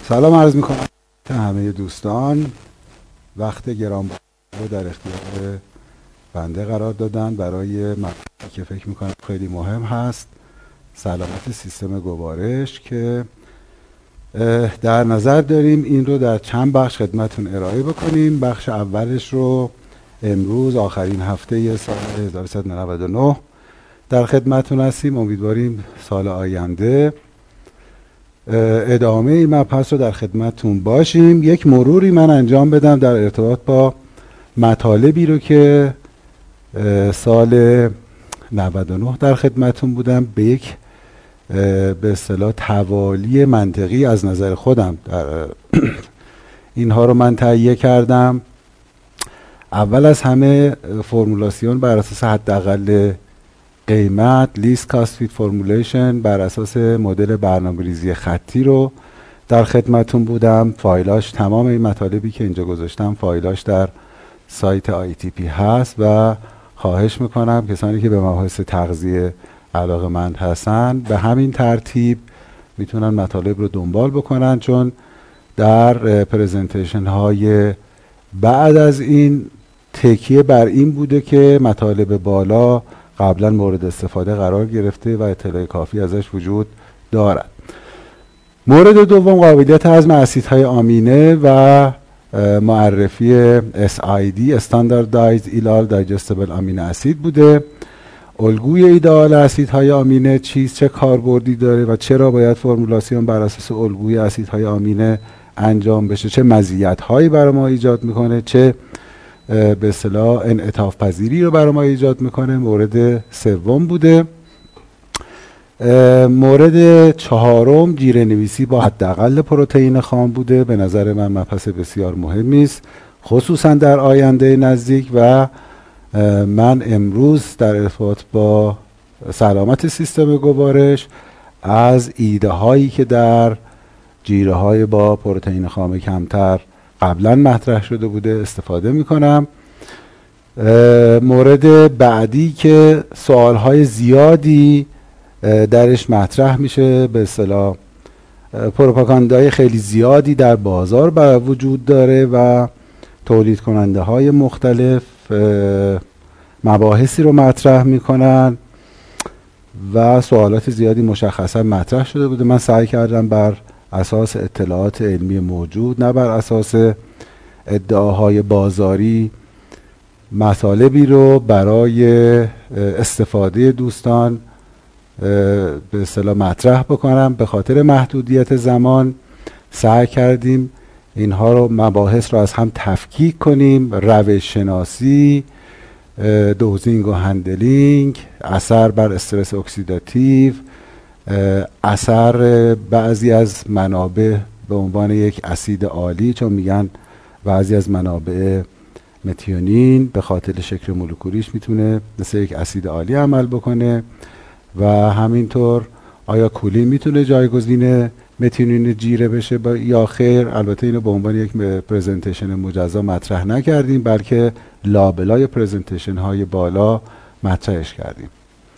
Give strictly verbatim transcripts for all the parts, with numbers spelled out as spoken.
سلام عرض میکنم همه دوستان. وقت گرانبها رو در اختیار بنده قرار دادن برای مطلبی که فکر میکنم خیلی مهم هست، سلامت سیستم گوارش، که در نظر داریم این رو در چند بخش خدمتون ارائه بکنیم. بخش اولش رو امروز آخرین هفته سال هزار و سیصد و نود و نه در خدمتون هستیم. امیدواریم سال آینده ادامه این مبحث رو در خدمتون باشیم. یک مروری من انجام بدم در ارتباط با مطالبی رو که سال نود و نه در خدمتون بودم، به یک به اصطلاح توالی منطقی از نظر خودم در اینها رو من تهیه کردم. اول از همه فرمولاسیون بر اساس حداقل قیمت، لیست کاست فیت فرمولیشن بر اساس مدل برنامه‌ریزی خطی رو در خدمتون بودم. فایلاش، تمام این مطالبی که اینجا گذاشتم فایلاش در سایت آی تی پی هست و خواهش میکنم کسانی که به مباحث تغذیه علاقه‌مند هستن به همین ترتیب میتونن مطالب رو دنبال بکنن، چون در پرزنتیشن های بعد از این تکیه بر این بوده که مطالب بالا قبلا مورد استفاده قرار گرفته و اطلاع کافی ازش وجود دارد. مورد دوم قابلیت هضم اسیدهای آمینه و معرفی اس آی دی Standardized Ileal Digestible Amino Acid بوده. الگوی ایدئال اسیدهای آمینه چیست، چه کاربردی داره و چرا باید فرمولاسیون بر اساس الگوی اسیدهای آمینه انجام بشه، چه مزیت‌هایی برای ما ایجاد میکنه، چه به اصطلاح انعطاف پذیری رو برای ما ایجاد میکنه. مورد سوم بوده. مورد چهارم جیره نویسی با حداقل پروتئین خام بوده. به نظر من مبحث بسیار مهمی است، خصوصا در آینده نزدیک، و من امروز در ارتباط با سلامت سیستم گوارش از ایده هایی که در جیره های با پروتئین خام کمتر قبلا مطرح شده بوده استفاده میکنم. مورد بعدی که سوال های زیادی درش مطرح میشه، به اصطلاح پروپاگاندای خیلی زیادی در بازار بر وجود داره و تولید کننده های مختلف مباحثی رو مطرح میکنن و سوالات زیادی مشخصا مطرح شده بوده. من سعی کردم بر اساس اطلاعات علمی موجود، نه بر اساس ادعاهای بازاری، مطالبی رو برای استفاده دوستان به اصطلاح مطرح بکنم. به خاطر محدودیت زمان سعی کردیم اینها رو مباحث رو از هم تفکیک کنیم: روش شناسی، دوزینگ و هندلینگ، اثر بر استرس اکسیداتیو، اثر بعضی از منابع به عنوان یک اسید عالی، چون میگن بعضی از منابع متیونین به خاطر شکل مولکولیش میتونه مثل یک اسید عالی عمل بکنه، و همینطور آیا کولین میتونه جایگزین متیونین جیره بشه یا خیر. البته اینو به عنوان یک پرزنتیشن مجزا مطرح نکردیم، بلکه لابلای پرزنتیشن های بالا مطرحش کردیم.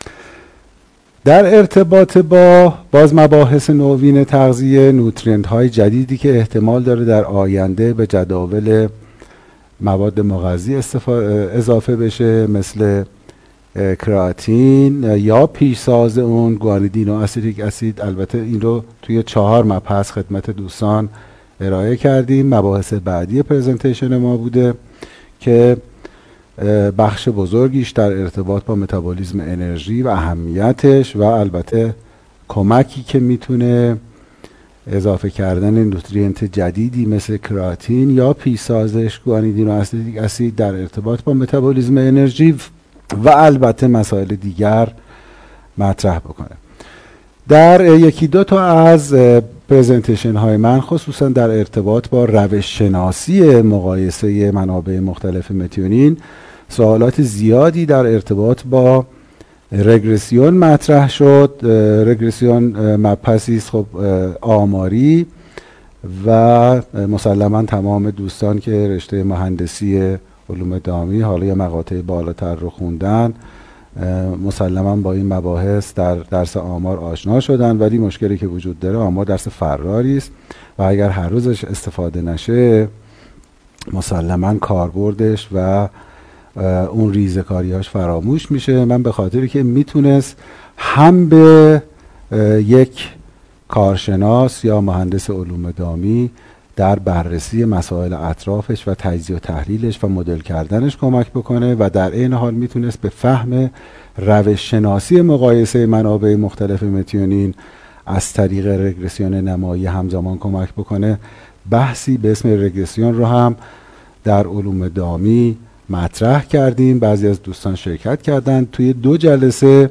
در ارتباط با باز مباحث نوین تغذیه، نوترینت های جدیدی که احتمال داره در آینده به جداول مواد مغذی اضافه بشه، مثل کراتین یا پیشساز اون گوانیدین و اسیتیک اسید. البته این رو توی چهار مبحث خدمت دوستان ارائه کردیم. مباحث بعدی پرزنتیشن ما بوده که بخش بزرگیش در ارتباط با متابولیسم انرژی و اهمیتش و البته کمکی که میتونه اضافه کردن نوترینت جدیدی مثل کراتین یا پیشسازش گوانیدین و اسیتیک اسید در ارتباط با متابولیسم انرژی و البته مسائل دیگر مطرح بکنه. در یکی دو تا از پرزنتیشن های من، خصوصا در ارتباط با روش شناسی مقایسه منابع مختلف متیونین، سوالات زیادی در ارتباط با رگرسیون مطرح شد. رگرسیون مبحثی است خب آماری و مسلما تمام دوستان که رشته مهندسی علوم دامی حالا یا مقاطع بالاتر رو خوندن مسلما با این مباحث در درس آمار آشنا شدن، ولی مشکلی که وجود داره آمار درس فراری است و اگر هر روزش استفاده نشه مسلما کاربردش و اون ریزکاریاش فراموش میشه. من به خاطری که میتونست هم به یک کارشناس یا مهندس علوم دامی در بررسی مسائل اطرافش و تجزیه و تحلیلش و مدل کردنش کمک بکنه و در این حال میتونست به فهم روش شناسی مقایسه منابع مختلف متیونین از طریق رگرسیون نمایی همزمان کمک بکنه. بحثی به اسم رگرسیون رو هم در علوم دامی مطرح کردیم، بعضی از دوستان شرکت کردن. توی دو جلسه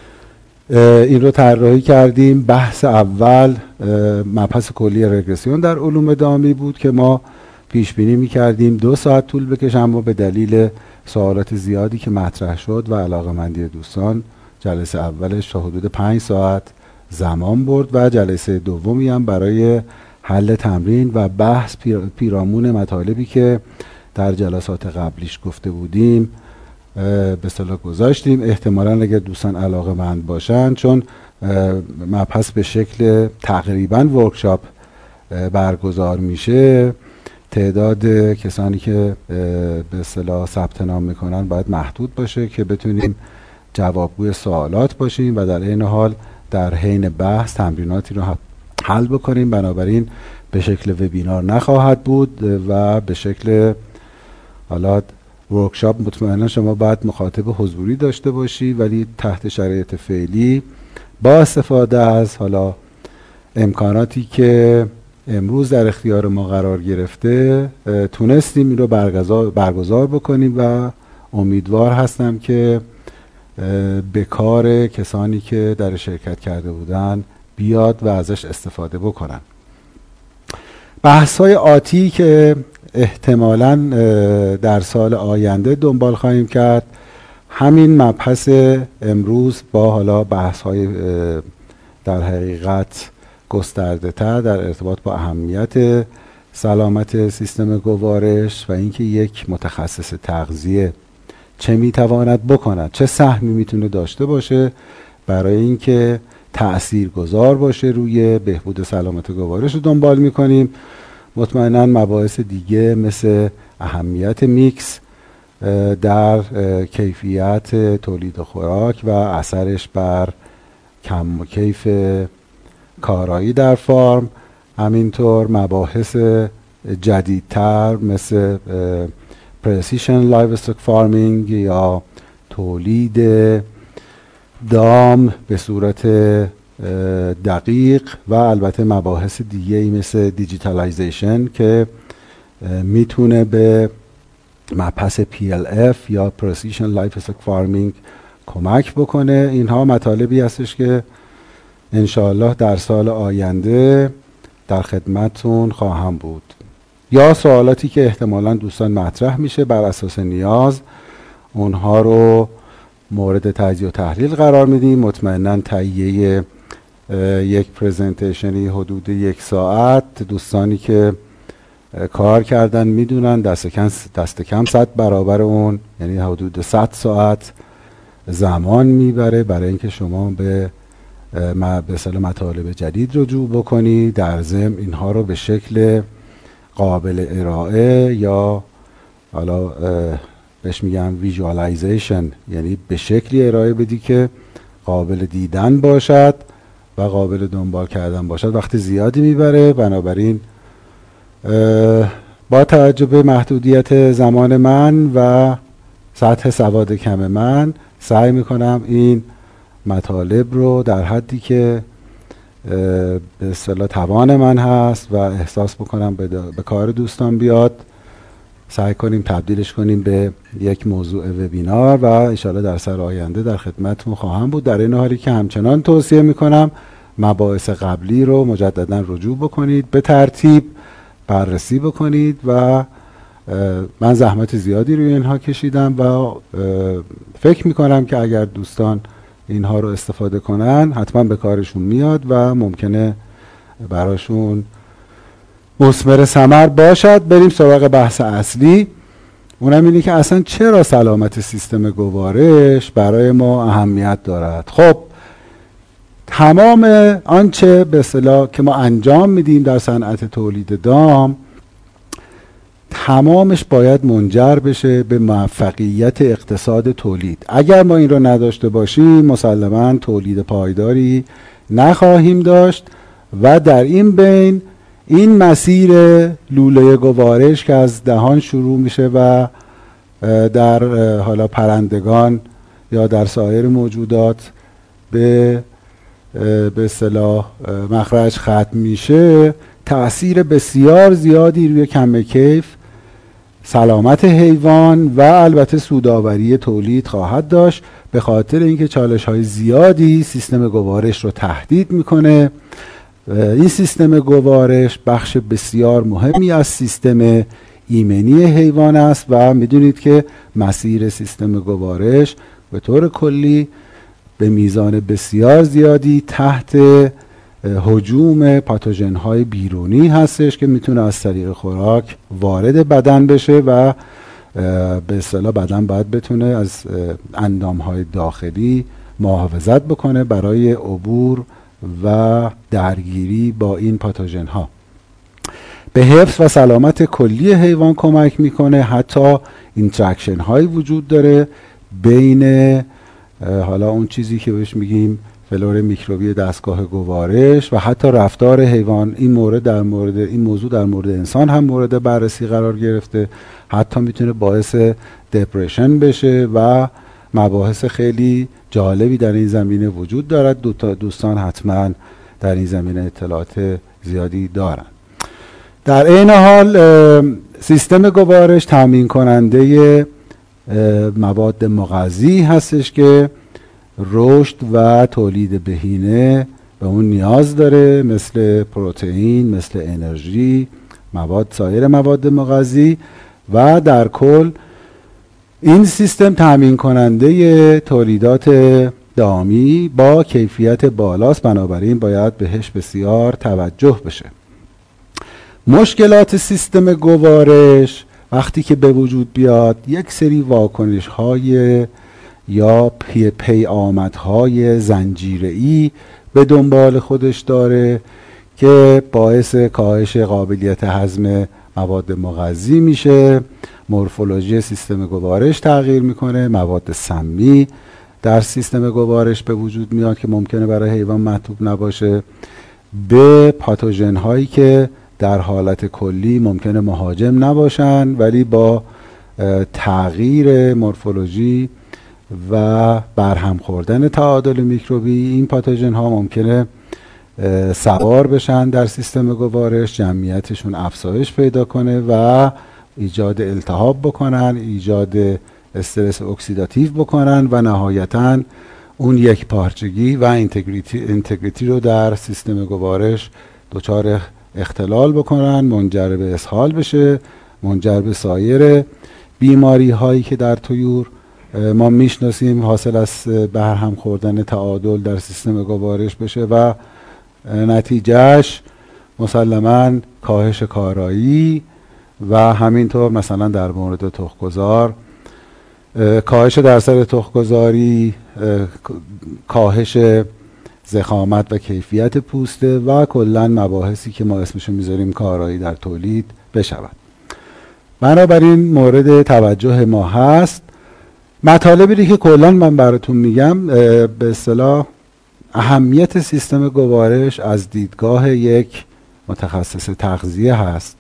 این رو طراحی کردیم. بحث اول مبحث کلی رگرسیون در علوم دامی بود که ما پیش بینی می‌کردیم دو ساعت طول بکشه، اما به دلیل سوالات زیادی که مطرح شد و علاقه‌مندی دوستان جلسه اولش تا حدود پنج ساعت زمان برد و جلسه دومی هم برای حل تمرین و بحث پیرامون مطالبی که در جلسات قبلیش گفته بودیم به اصطلاح گذاشتیم. احتمالاً اگر دوستان علاقه‌مند باشن، چون مبحث به شکل تقریباً ورکشاپ برگزار میشه، تعداد کسانی که به اصطلاح ثبت نام میکنن باید محدود باشه که بتونیم جوابگوی سوالات باشیم و در این حال در حین بحث تمریناتی رو حل بکنیم. بنابراین به شکل وبینار نخواهد بود و به شکل حالا ورکشاپ مطمئنا شما باید مخاطب حضوری داشته باشی، ولی تحت شرایط فعلی با استفاده از حالا امکاناتی که امروز در اختیار ما قرار گرفته تونستیم این رو برگزار, برگزار بکنیم و امیدوار هستم که به کار کسانی که در شرکت کرده بودن بیاد و ازش استفاده بکنن. بحث‌های آتی که احتمالاً در سال آینده دنبال خواهیم کرد، همین مبحث امروز با حالا بحث‌های در حقیقت گسترده تر در ارتباط با اهمیت سلامت سیستم گوارش و اینکه یک متخصص تغذیه چه میتواند بکند، چه سهمی میتونه داشته باشه برای اینکه تأثیر گذار باشه روی بهبود سلامت گوارش رو دنبال میکنیم. مطمئنا مباحث دیگه مثل اهمیت میکس در کیفیت تولید خوراک و اثرش بر کم و کیف کارایی در فارم، همینطور مباحث جدیدتر مثل پرسیشن لایوستوک فارمینگ یا تولید دام به صورت دقیق و البته مباحث دیگه ای مثل دیجیتالایزیشن که میتونه به مبحث پی ال اف یا پرسیشن لایوستوک فارمینگ کمک بکنه. اینها مطالبی هستش که انشاءالله در سال آینده در خدمتتون خواهم بود، یا سوالاتی که احتمالاً دوستان مطرح میشه بر اساس نیاز اونها رو مورد تجزیه و تحلیل قرار میدیم. مطمئناً تهیه یک پرزنتیشنی حدود یک ساعت دوستانی که کار کردن میدونن دست کم دست کم صد برابر اون، یعنی حدود صد ساعت زمان میبره برای اینکه شما به به اصطلاح مطالب جدید رجوع بکنی. در ضمن اینها رو به شکل قابل ارائه یا حالا بهش میگن ویژوالایزیشن، یعنی به شکلی ارائه بدی که قابل دیدن باشد و قابل دنبال کردن باشد. وقت زیادی میبره، بنابراین با توجه به محدودیت زمان من و سطح سواد کم من سعی میکنم این مطالب رو در حدی که به اصطلاح توان من هست و احساس بکنم به, به کار دوستان بیاد سعی کنیم تبدیلش کنیم به یک موضوع وبینار و انشاءالله در سال آینده در خدمتتون خواهم بود. در این حالی که همچنان توصیه میکنم مباحث قبلی رو مجددا رجوع بکنید، به ترتیب بررسی بکنید و من زحمت زیادی روی اینها کشیدم و فکر میکنم که اگر دوستان اینها رو استفاده کنن حتما به کارشون میاد و ممکنه براشون مثمر ثمر باشد. بریم سراغ بحث اصلی اونم اینه که اصلا چرا سلامت سیستم گوارش برای ما اهمیت دارد. خب تمام آنچه به اصطلاح که ما انجام میدیم در صنعت تولید دام، تمامش باید منجر بشه به موفقیت اقتصاد تولید. اگر ما این رو نداشته باشیم مسلماً تولید پایداری نخواهیم داشت و در این بین این مسیر لوله گوارش که از دهان شروع میشه و در حالا پرندگان یا در سایر موجودات به به اصطلاح مخرج ختم میشه، تأثیر بسیار زیادی روی کم کیف، سلامت حیوان و البته سودآوری تولید خواهد داشت، به خاطر اینکه چالش های زیادی سیستم گوارش رو تهدید میکنه. این سیستم گوارش بخش بسیار مهمی از سیستم ایمنی حیوان است و میدونید که مسیر سیستم گوارش به طور کلی به میزان بسیار زیادی تحت هجوم پاتوژن های بیرونی هستش که میتونه از طریق خوراک وارد بدن بشه و به اصطلاح بدن باید بتونه از اندام های داخلی محافظت بکنه برای عبور و درگیری با این پاتوژن ها. به حفظ و سلامت کلی حیوان کمک میکنه. حتی اینتراکشن هایی وجود داره بین حالا اون چیزی که بهش میگیم فلور میکروبی دستگاه گوارش و حتی رفتار حیوان. این مورد در مورد این موضوع در مورد انسان هم مورد بررسی قرار گرفته. حتی میتونه باعث دپرشن بشه و مباحث خیلی جالبی در این زمینه وجود دارد. دو تا دوستان حتما در این زمینه اطلاعات زیادی دارن. در این حال سیستم گوارش تامین کننده مواد مغذی هستش که رشد و تولید بهینه به اون نیاز داره، مثل پروتئین، مثل انرژی، مواد سایر مواد مغذی و در کل این سیستم تامین کننده تولیدات دامی با کیفیت بالاست، بنابراین باید بهش بسیار توجه بشه. مشکلات سیستم گوارش وقتی که به وجود بیاد یک سری واکنش های یا پی پیامدهای زنجیره‌ای به دنبال خودش داره که باعث کاهش قابلیت هضم مواد مغذی میشه، مورفولوژی سیستم گوارش تغییر میکنه، مواد سمی در سیستم گوارش به وجود میاد که ممکنه برای حیوان مطلوب نباشه، به پاتوژن هایی که در حالت کلی ممکنه مهاجم نباشن ولی با تغییر مورفولوژی و برهم خوردن تعادل میکروبی این پاتوژن ها ممکنه سوار بشن در سیستم گوارش، جمعیتشون افزایش پیدا کنه و ایجاد التهاب بکنن، ایجاد استرس اکسیداتیو بکنن و نهایتاً اون یک پارچگی و اینتگریتی اینتگریتی رو در سیستم گوارش دچار اختلال بکنن، منجر به اسهال بشه، منجر به سایر بیماری هایی که در طیور ما میشناسیم حاصل از برهم خوردن تعادل در سیستم گوارش بشه و نتیجهش مسلماً کاهش کارایی و همینطور مثلا در مورد تخم‌گذار کاهش درصد تخم‌گذاری، کاهش ضخامت و کیفیت پوسته و کلاً مباحثی که ما اسمشو میذاریم کارایی در تولید بشود. بنابراین مورد توجه ما هست. مطالبی که کلاً من براتون میگم به اصطلاح اهمیت سیستم گوارش از دیدگاه یک متخصص تغذیه هست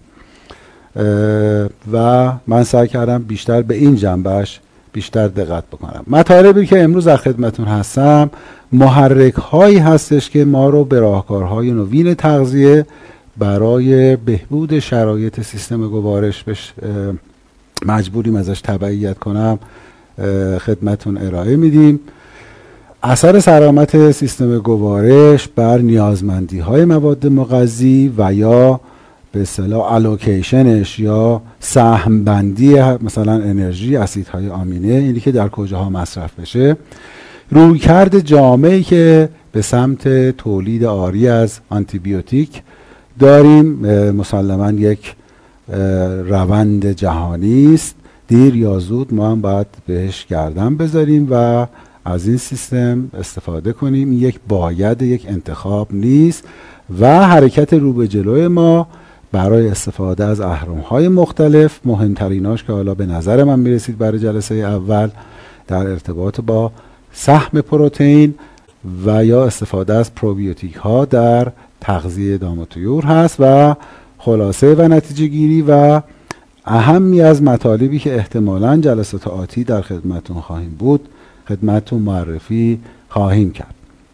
و من سعی کردم بیشتر به این جنبش بیشتر دقت بکنم. مطالبی که امروز در خدمتون هستم محرک هایی هستش که ما رو به راهکارهای نوین تغذیه برای بهبود شرایط سیستم گوارش بش مجبوریم ازش تبعیت کنم خدمتون ارائه میدیم. اثر سلامت سیستم گوارش بر نیازمندی های مواد مغذی و یا به اصطلاح الوکیشنش یا سهم بندی مثلا انرژی، اسیدهای آمینه، اینی که در کجاها مصرف بشه، رویکرد جامعی که به سمت تولید عاری از آنتی بیوتیک داریم. مسلماً یک روند جهانی است، دیر یا زود ما هم باید بهش گردن بذاریم و از این سیستم استفاده کنیم. این یک باید، یک انتخاب نیست و حرکت رو به جلوی ما برای استفاده از اهرم‌های مختلف، مهمتریناش که حالا به نظر من میرسید برای جلسه اول در ارتباط با سهم پروتئین و یا استفاده از پروبیوتیک ها در تغذیه دام و طیور هست و خلاصه و نتیجه گیری و اهمی از مطالبی که احتمالاً جلسات آتی در خدمتون خواهیم بود خدمتون معرفی خواهیم کرد.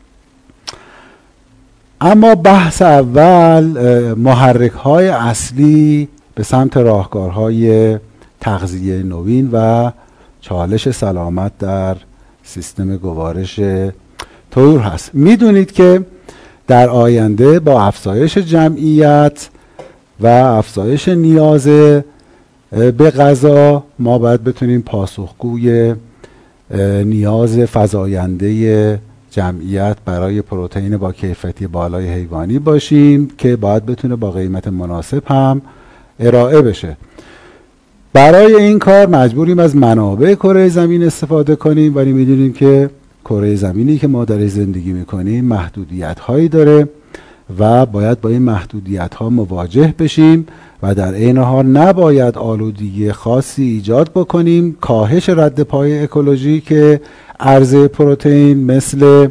اما بحث اول محرک های اصلی به سمت راهکارهای تغذیه نوین و چالش سلامت در سیستم گوارش طیور هست. میدونید که در آینده با افزایش جمعیت و افزایش نیاز به غذا ما باید بتونیم پاسخگوی نیاز فزاینده جمعیت برای پروتئین با کیفیت بالای حیوانی باشیم که باید بتونه با قیمت مناسب هم ارائه بشه. برای این کار مجبوریم از منابع کره زمین استفاده کنیم، ولی میدونیم که کره زمینی که ما در زندگی میکنیم محدودیت هایی داره و باید با این محدودیت ها مواجه بشیم و در عین حال نباید آلودگی خاصی ایجاد بکنیم. کاهش رد پای اکولوژی که عرضه پروتئین مثل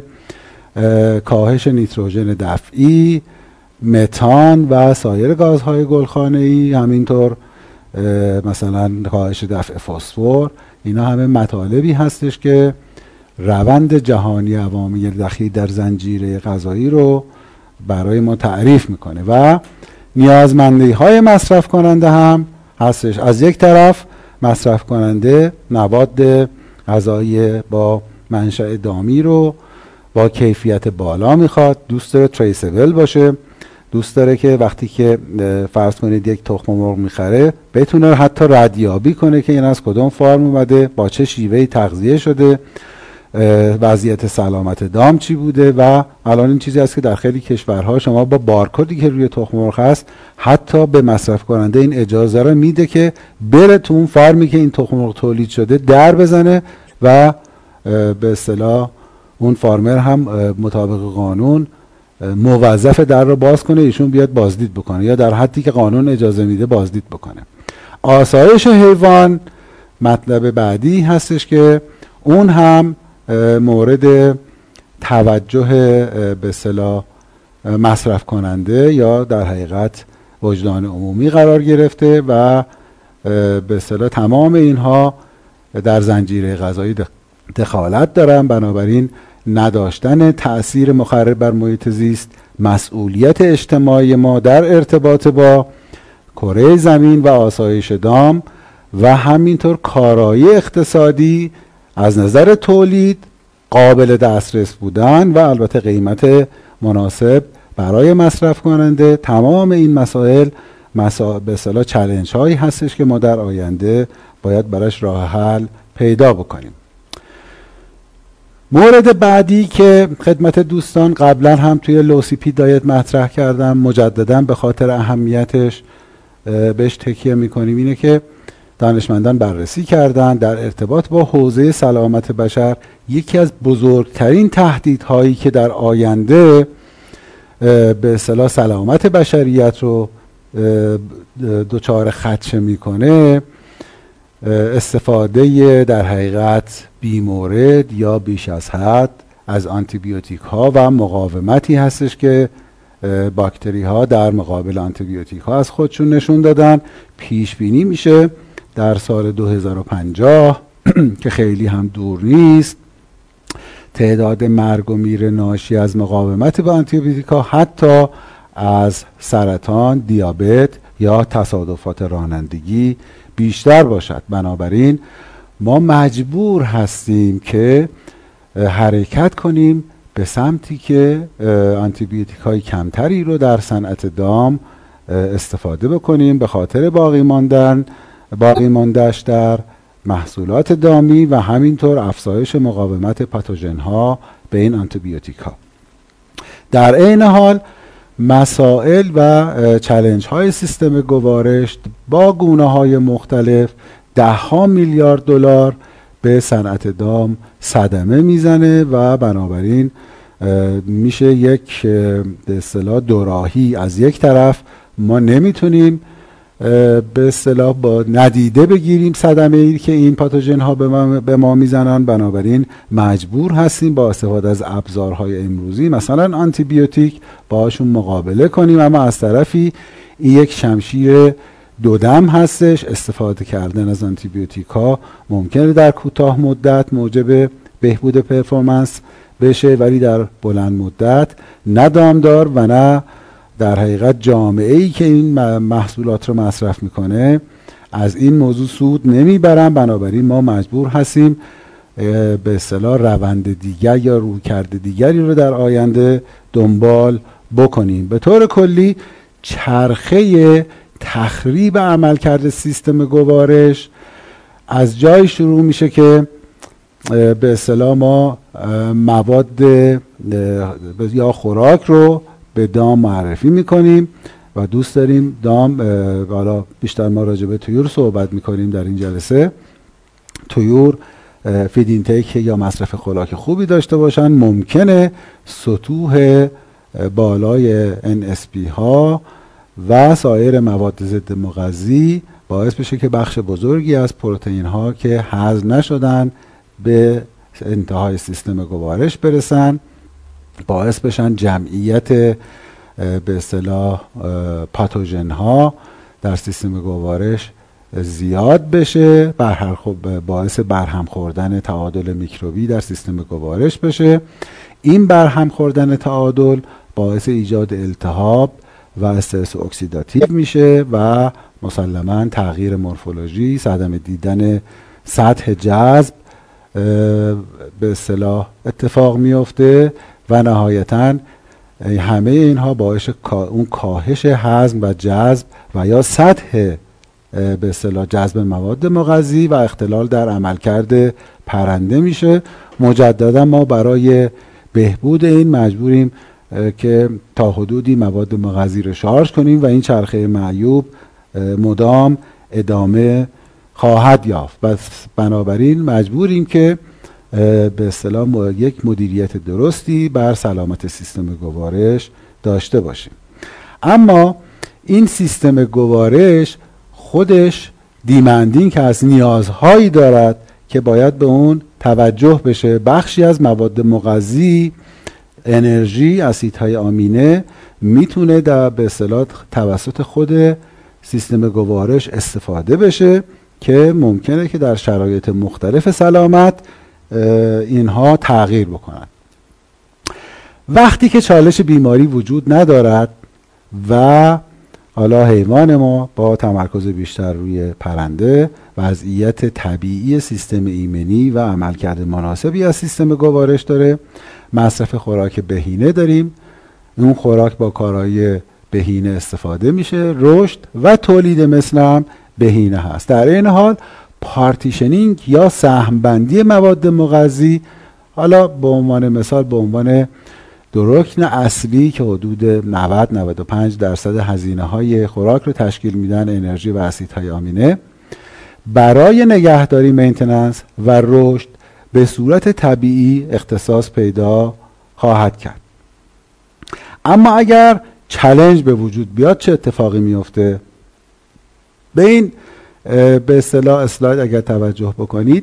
کاهش نیتروژن دفعی، متان و سایر گازهای گلخانه‌ای، همینطور مثلا کاهش دفع فسفر، اینا همه مطالبی هستش که روند جهانی عوامل دخیل در زنجیره غذایی رو برای ما تعریف میکنه و نیازمندی های مصرف کننده هم هستش. از یک طرف مصرف کننده مواد غذایی با منشأ دامی رو با کیفیت بالا میخواد، دوست داره تریسبل باشه، دوست داره که وقتی که فرض کنید یک تخم مرغ میخره بتونه حتی ردیابی کنه که این از کدوم فارم اومده، با چه شیوهی تغذیه شده، وضعیت سلامت دام چی بوده. و الان این چیزی است که در خیلی کشورها شما با بارکدی که روی تخم مرغ هست حتی به مصرف کننده این اجازه رو میده که بره تو اون فارمی که این تخم مرغ تولید شده در بزنه و به اصطلاح اون فارمر هم مطابق قانون موظف در رو باز کنه، ایشون بیاد بازدید بکنه یا در حدی که قانون اجازه میده بازدید بکنه. آسایش حیوان مطلب بعدی هستش که اون هم مورد توجه به اصطلاح مصرف کننده یا در حقیقت وجدان عمومی قرار گرفته و به اصطلاح تمام اینها در زنجیره غذایی دخالت دارن. بنابراین نداشتن تأثیر مخرب بر محیط زیست، مسئولیت اجتماعی ما در ارتباط با کره زمین و آسایش دام و همینطور کارایی اقتصادی از نظر تولید، قابل دسترس بودن و البته قیمت مناسب برای مصرف کننده، تمام این مسائل مسا... به اصطلاح چالش هایی هستش که ما در آینده باید براش راه حل پیدا بکنیم. مورد بعدی که خدمت دوستان قبلا هم توی لوسیپی دایت مطرح کردم، مجددا به خاطر اهمیتش بهش تکیه میکنیم، اینه که دانشمندان بررسی کردن در ارتباط با حوزه سلامت بشر یکی از بزرگترین تهدیدهایی که در آینده به اصطلاح سلامت بشریت رو دچار خدشه میکنه استفاده در حقیقت بیمورد یا بیش از حد از آنتیبیوتیک ها و مقاومتی هستش که باکتری ها در مقابل آنتیبیوتیک ها از خودشون نشون دادن. پیش بینی میشه در سال دو هزار و پنجاه که خیلی هم دور نیست تعداد مرگ و میر ناشی از مقاومت به آنتیبیوتیک ها حتی از سرطان، دیابت یا تصادفات رانندگی بیشتر باشد. بنابراین ما مجبور هستیم که حرکت کنیم به سمتی که آنتیبیوتیک های کمتری رو در صنعت دام استفاده بکنیم به خاطر باقی ماندن باقی ماندهش در محصولات دامی و همینطور افزایش مقاومت پاتوژن ها به این آنتیبیوتیک ها. در عین حال مسائل و چالش های سیستم گوارش با گونه های مختلف ده ها میلیارد دلار به صنعت دام صدمه میزنه و بنابراین میشه یک به اصطلاح دوراهی. از یک طرف ما نمیتونیم به اصطلاح با ندیده بگیریم صدمه ای که این پاتوژن ها به ما, به ما میزنن، بنابراین مجبور هستیم با استفاده از ابزارهای امروزی مثلا آنتی بیوتیک باهاشون مقابله کنیم. اما از طرفی این یک شمشیر دودم هستش. استفاده کردن از آنتی بیوتیک ها ممکنه در کوتاه مدت موجب بهبود پرفورمنس بشه، ولی در بلند مدت نه دامدار و نه در حقیقت جامعه ای که این محصولات رو مصرف میکنه از این موضوع سود نمیبرن. بنابراین ما مجبور هستیم به اصطلاح روند دیگر یا رویکرد دیگری رو در آینده دنبال بکنیم. به طور کلی چرخه تخریب عملکرد سیستم گوارش از جای شروع میشه که به اصطلاح ما مواد یا خوراک رو به دام معرفی میکنیم و دوست داریم دام، حالا بیشتر ما راجع به طیور صحبت میکنیم در این جلسه، طیور فید اینتیک یا مصرف خوراک خوبی داشته باشن، ممکنه سطوح بالای ان اس پی ها و سایر مواد ضد مغذی باعث بشه که بخش بزرگی از پروتئین ها که هضم نشدن به انتهای سیستم گوارش برسن، باعث بشن جمعیت به اصطلاح پاتوژن ها در سیستم گوارش زیاد بشه، باعث برهم خوردن تعادل میکروبی در سیستم گوارش بشه. این برهم خوردن تعادل باعث ایجاد التهاب و استرس اکسیداتیو میشه و مسلماً تغییر مورفولوژی، صدمه دیدن سطح جذب به اصطلاح اتفاق میفته و نهایتاً همه اینها باعث اون کاهش هضم و جذب و یا سطح به اصطلاح جذب مواد مغذی و اختلال در عملکرد پرنده میشه. مجددا ما برای بهبود این مجبوریم که تا حدودی مواد مغذی رو شارژ کنیم و این چرخه معیوب مدام ادامه خواهد یافت و بنابراین مجبوریم که به اصطلاح یک مدیریت درستی بر سلامت سیستم گوارش داشته باشیم. اما این سیستم گوارش خودش دیمندینگ که از نیازهایی دارد که باید به اون توجه بشه. بخشی از مواد مغذی، انرژی، اسیدهای آمینه میتونه در به اصطلاح توسط خود سیستم گوارش استفاده بشه که ممکنه که در شرایط مختلف سلامت اینها تغییر بکنن. وقتی که چالش بیماری وجود ندارد و حالا حیوان ما با تمرکز بیشتر روی پرنده وضعیت طبیعی سیستم ایمنی و عملکرد مناسبی از سیستم گوارش داره، مصرف خوراک بهینه داریم، اون خوراک با کارایی بهینه استفاده میشه، رشد و تولید مثل هم بهینه هست. در این حال پارتیشنینگ یا سهم بندی مواد مغذی، حالا به عنوان مثال به عنوان دو رکن اصلی که حدود نود تا نود و پنج درصد هزینه های خوراک رو تشکیل میدن، انرژی و اسیدهای آمینه، برای نگهداری، مینتیننس و رشد به صورت طبیعی اختصاص پیدا خواهد کرد. اما اگر چالش به وجود بیاد چه اتفاقی میفته؟ به این به اصطلاح اسلاید اگر توجه بکنید،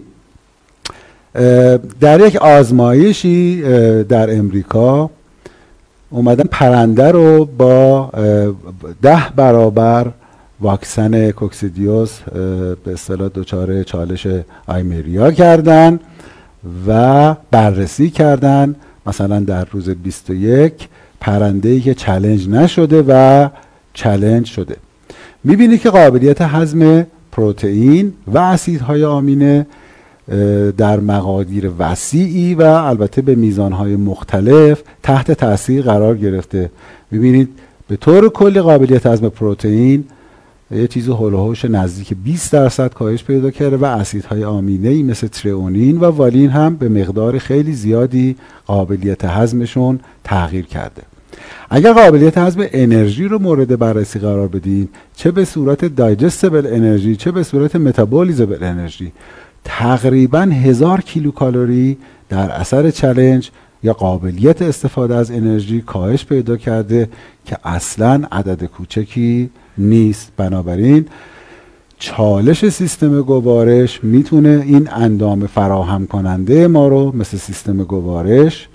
در یک آزمایشی در امریکا اومدن پرنده رو با ده برابر واکسن کوکسیدیوس به اصطلاح دچار چالش آیمریا کردن و بررسی کردن. مثلا در روز بیست و یک پرنده‌ای که چالش نشده و چالش شده، میبینی که قابلیت هضم پروتئین و اسیدهای آمینه در مقادیر وسیعی و البته به میزانهای مختلف تحت تاثیر قرار گرفته. میبینید به طور کلی قابلیت هضم پروتئین یه چیز هول و هوش نزدیک بیست درصد کاهش پیدا کرده و اسیدهای آمینه‌ای مثل تریئونین و والین هم به مقدار خیلی زیادی قابلیت هضمشون تغییر کرده. اگر قابلیت هضم انرژی رو مورد بررسی قرار بدین، چه به صورت دایجستبل انرژی چه به صورت متابولیزبل انرژی، تقریبا هزار کیلوکالری در اثر چالش یا قابلیت استفاده از انرژی کاهش پیدا کرده که اصلا عدد کوچکی نیست. بنابراین چالش سیستم گوارش میتونه این اندام فراهم کننده ما رو مثل سیستم گوارش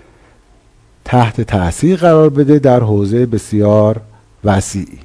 تحت تاثیر قرار بده در حوزه بسیار وسیعی.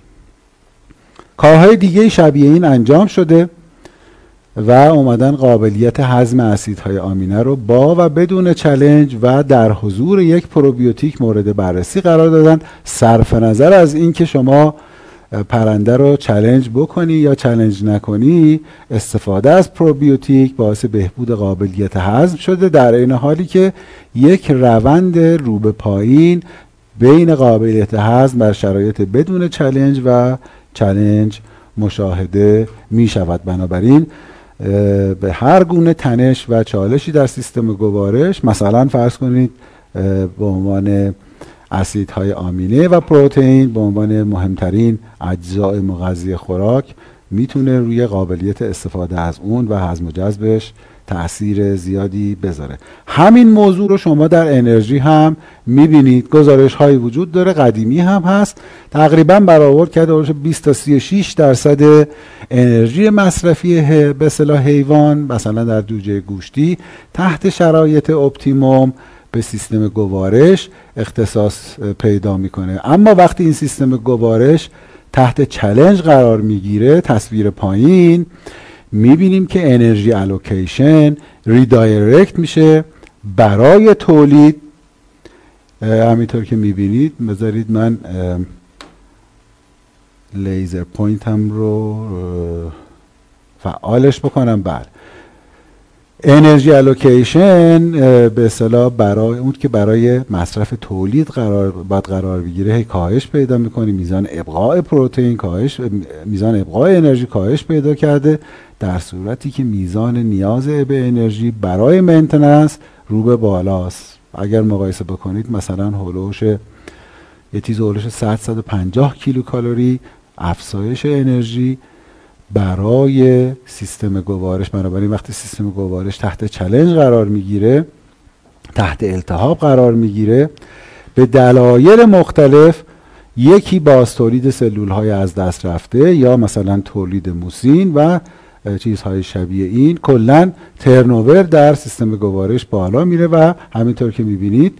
کارهای دیگه شبیه این انجام شده و اومدن قابلیت هضم اسیدهای آمینه رو با و بدون چالش و در حضور یک پروبیوتیک مورد بررسی قرار دادن، صرف نظر از این که شما پرنده رو چالش بکنی یا چالش نکنی. استفاده از پروبیوتیک باعث بهبود قابلیت هضم شده، در این حالی که یک روند رو به پایین بین قابلیت هضم بر شرایط بدون چالش و چالش مشاهده می شود. بنابراین به هر گونه تنش و چالشی در سیستم گوارش، مثلا فرض کنید به عنوان اسیدهای آمینه و پروتئین به عنوان مهمترین اجزای مغذی خوراک، میتونه روی قابلیت استفاده از اون و هضم و جذبش تأثیر زیادی بذاره. همین موضوع رو شما در انرژی هم میبینید. گزارش هایی وجود داره، قدیمی هم هست، تقریبا برآورد کرده بیست تا سی و شش درصد انرژی مصرفی به اصطلاح حیوان مثلا در جوجه گوشتی تحت شرایط اپتیموم به سیستم گوارش اختصاص پیدا میکنه. اما وقتی این سیستم گوارش تحت چالش قرار میگیره، تصویر پایین میبینیم که انرژی الوکیشن ریدایرکت میشه برای تولید. همینطور که میبینید، بذارید من لیزر پوینت هم رو فعالش بکنم. بله، انرژی الوکیشن به اصطلاح برای اون که برای مصرف تولید قرار باید قرار بگیره هی کاهش پیدا میکنه. میزان ابقاء پروتئین کاهش، میزان ابقاء انرژی کاهش پیدا کرده، در صورتی که میزان نیاز به انرژی برای مینتیننس رو به بالاست. اگر مقایسه بکنید مثلا هولوش یه چیز هولوش صد تا صد و پنجاه کیلوکالری افزایش انرژی برای سیستم گوارش. بنابراین وقتی سیستم گوارش تحت چالش قرار میگیره، تحت التهاب قرار میگیره، به دلایل مختلف، یکی باز تولید سلول های از دست رفته یا مثلا تولید موسین و چیزهای شبیه این، کلا ترنوور در سیستم گوارش بالا میره و همینطور که میبینید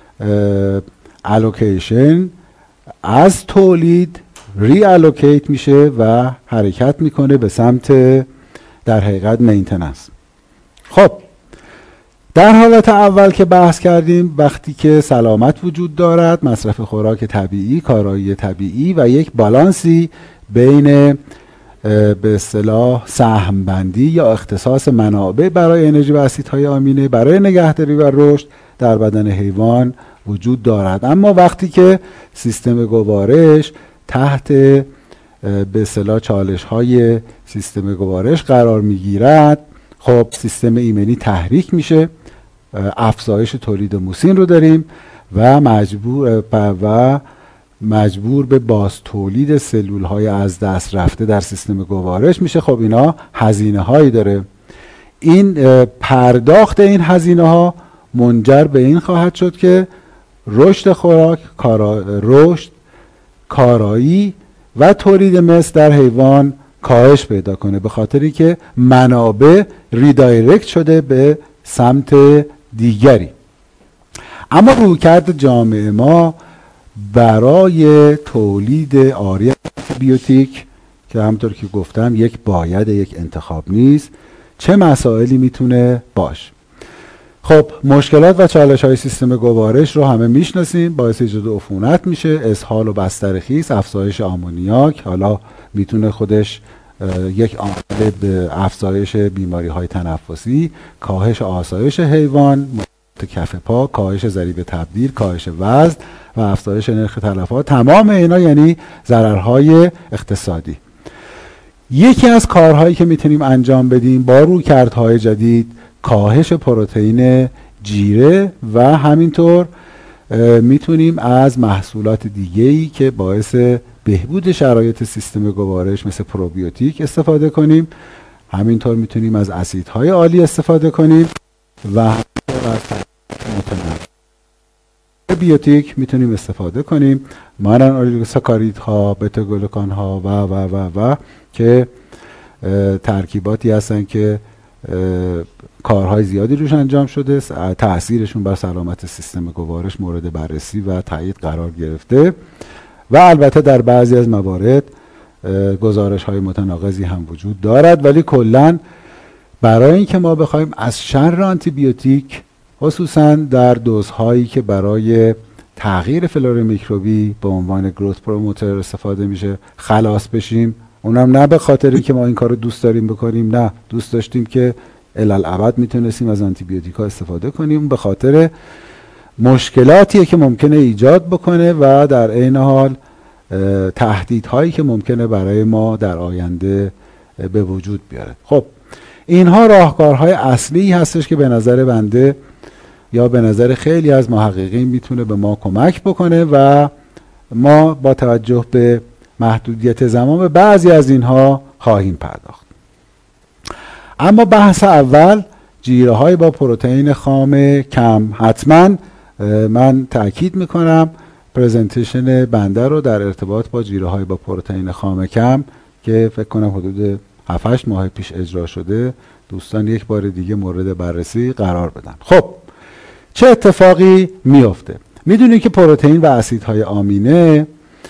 الوکیشن از تولید ری الوکیت میشه و حرکت میکنه به سمت در حقیقت مینتیننس. خب در حالت اول که بحث کردیم، وقتی که سلامت وجود دارد، مصرف خوراک طبیعی، کارایی طبیعی و یک بالانسی بین به اصطلاح سهم بندی یا اختصاص منابع برای انرژی و اسیدهای آمینه برای نگهداری و رشد در بدن حیوان وجود دارد. اما وقتی که سیستم گوارش تحت به اصطلاح چالش های سیستم گوارش قرار میگیرد، خب سیستم ایمنی تحریک میشه، افزایش تولید موسین رو داریم و مجبور و مجبور به باز تولید سلول های از دست رفته در سیستم گوارش میشه. خب اینا هزینه هایی داره. این پرداخت این هزینه ها منجر به این خواهد شد که رشد خوراک، کارا... رشد کارایی و تولید مثل در حیوان کاهش پیدا کنه، به خاطری که منابع ریدایرکت شده به سمت دیگری. اما رویکرد جامعه ما برای تولید آری بیوتیک که همطور که گفتم یک باید، یک انتخاب نیست، چه مسائلی میتونه باش؟ خب مشکلات و چالش های سیستم گوارش رو همه میشناسیم. باعث ایجاد عفونت میشه، اسهال و بستر خیس، افزایش آمونیاک، حالا میتونه خودش یک عامل به افزایش بیماری های تنفسی، کاهش آسایش حیوان، کف پا، کاهش ضریب تبدیل، کاهش وزن و افزایش نرخ تلفات. تمام اینا یعنی ضررهای اقتصادی. یکی از کارهایی که میتونیم انجام بدیم با رویکردهای جدید، کاهش پروتئین جیره و همینطور میتونیم از محصولات دیگه‌ای که باعث بهبود شرایط سیستم گوارش مثل پروبیوتیک استفاده کنیم. همینطور میتونیم از اسیدهای عالی استفاده کنیم و همینطور از متنوع بیوتیک میتونیم استفاده کنیم، مانند اولیگوساکاریدها، بتا گلوکان ها و و و و که ترکیباتی هستن که کارهای زیادی روش انجام شده، تأثیرشون بر سلامت سیستم گوارش مورد بررسی و تایید قرار گرفته و البته در بعضی از موارد گزارش های متناقضی هم وجود دارد. ولی کلاً برای اینکه ما بخوایم از شر آنتی بیوتیک خصوصا در دوزهایی که برای تغییر فلور میکروبی به عنوان گروث پروموتر استفاده میشه خلاص بشیم، اونم نه به خاطر اینکه ما این کارو دوست داریم بکنیم، نه دوست داشتیم که الالعبد میتونستیم از آنتی بیوتیکا استفاده کنیم، به خاطر مشکلاتیه که ممکنه ایجاد بکنه و در عین حال تهدیدهایی که ممکنه برای ما در آینده به وجود بیاره. خب اینها راهکارهای اصلی هستش که به نظر بنده یا به نظر خیلی از محققین میتونه به ما کمک بکنه و ما با توجه به محدودیت زمان به بعضی از اینها خواهیم پرداخت. اما بحث اول جیره های با پروتئین خام کم. حتما من تأکید میکنم پرزنتیشن بنده رو در ارتباط با جیره های با پروتئین خام کم که فکر کنم حدود هفت هشت ماه پیش اجرا شده دوستان یک بار دیگه مورد بررسی قرار بدن. خب چه اتفاقی میفته؟ میدونید که پروتئین و اسیدهای آمینه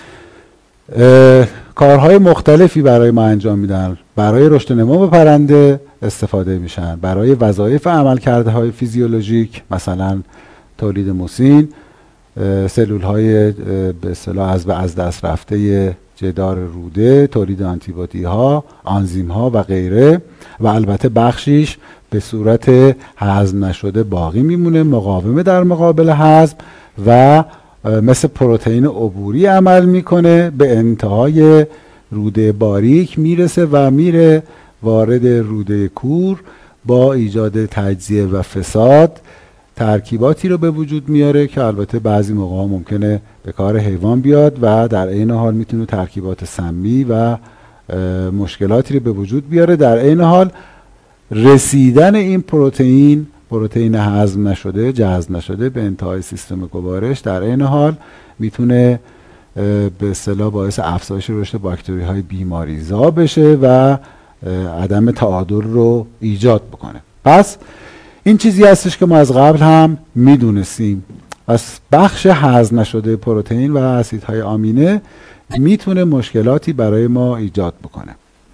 کارهای مختلفی برای ما انجام میدن. برای رشد نمو پرنده استفاده میشن، برای وظایف عملکرده های فیزیولوژیک مثلا تولید موسین، سلول های به اصطلاح از از دست رفته جدار روده، تولید آنتیبادی ها، آنزیم ها و غیره، و البته بخشیش به صورت هضم نشده باقی میمونه، مقاومه در مقابل هضم و مثل پروتئین عبوری عمل میکنه، به انتهای روده باریک میرسه و میره وارد روده کور، با ایجاد تجزیه و فساد ترکیباتی رو به وجود میاره که البته بعضی موقع ها ممکنه به کار حیوان بیاد و در عین حال میتونه ترکیبات سمی و مشکلاتی رو به وجود بیاره. در عین حال رسیدن این پروتئین پروتئین هضم نشده، جذب نشده به انتهای سیستم گوارش در عین حال میتونه به اصطلاح باعث افزایش رشد باکتری های بیماریزا بشه و عدم تعادل رو ایجاد بکنه. پس این چیزی هستش که ما از قبل هم میدونستیم. پس بخش هضم نشده پروتئین و اسیدهای آمینه میتونه مشکلاتی برای ما ایجاد بکنه.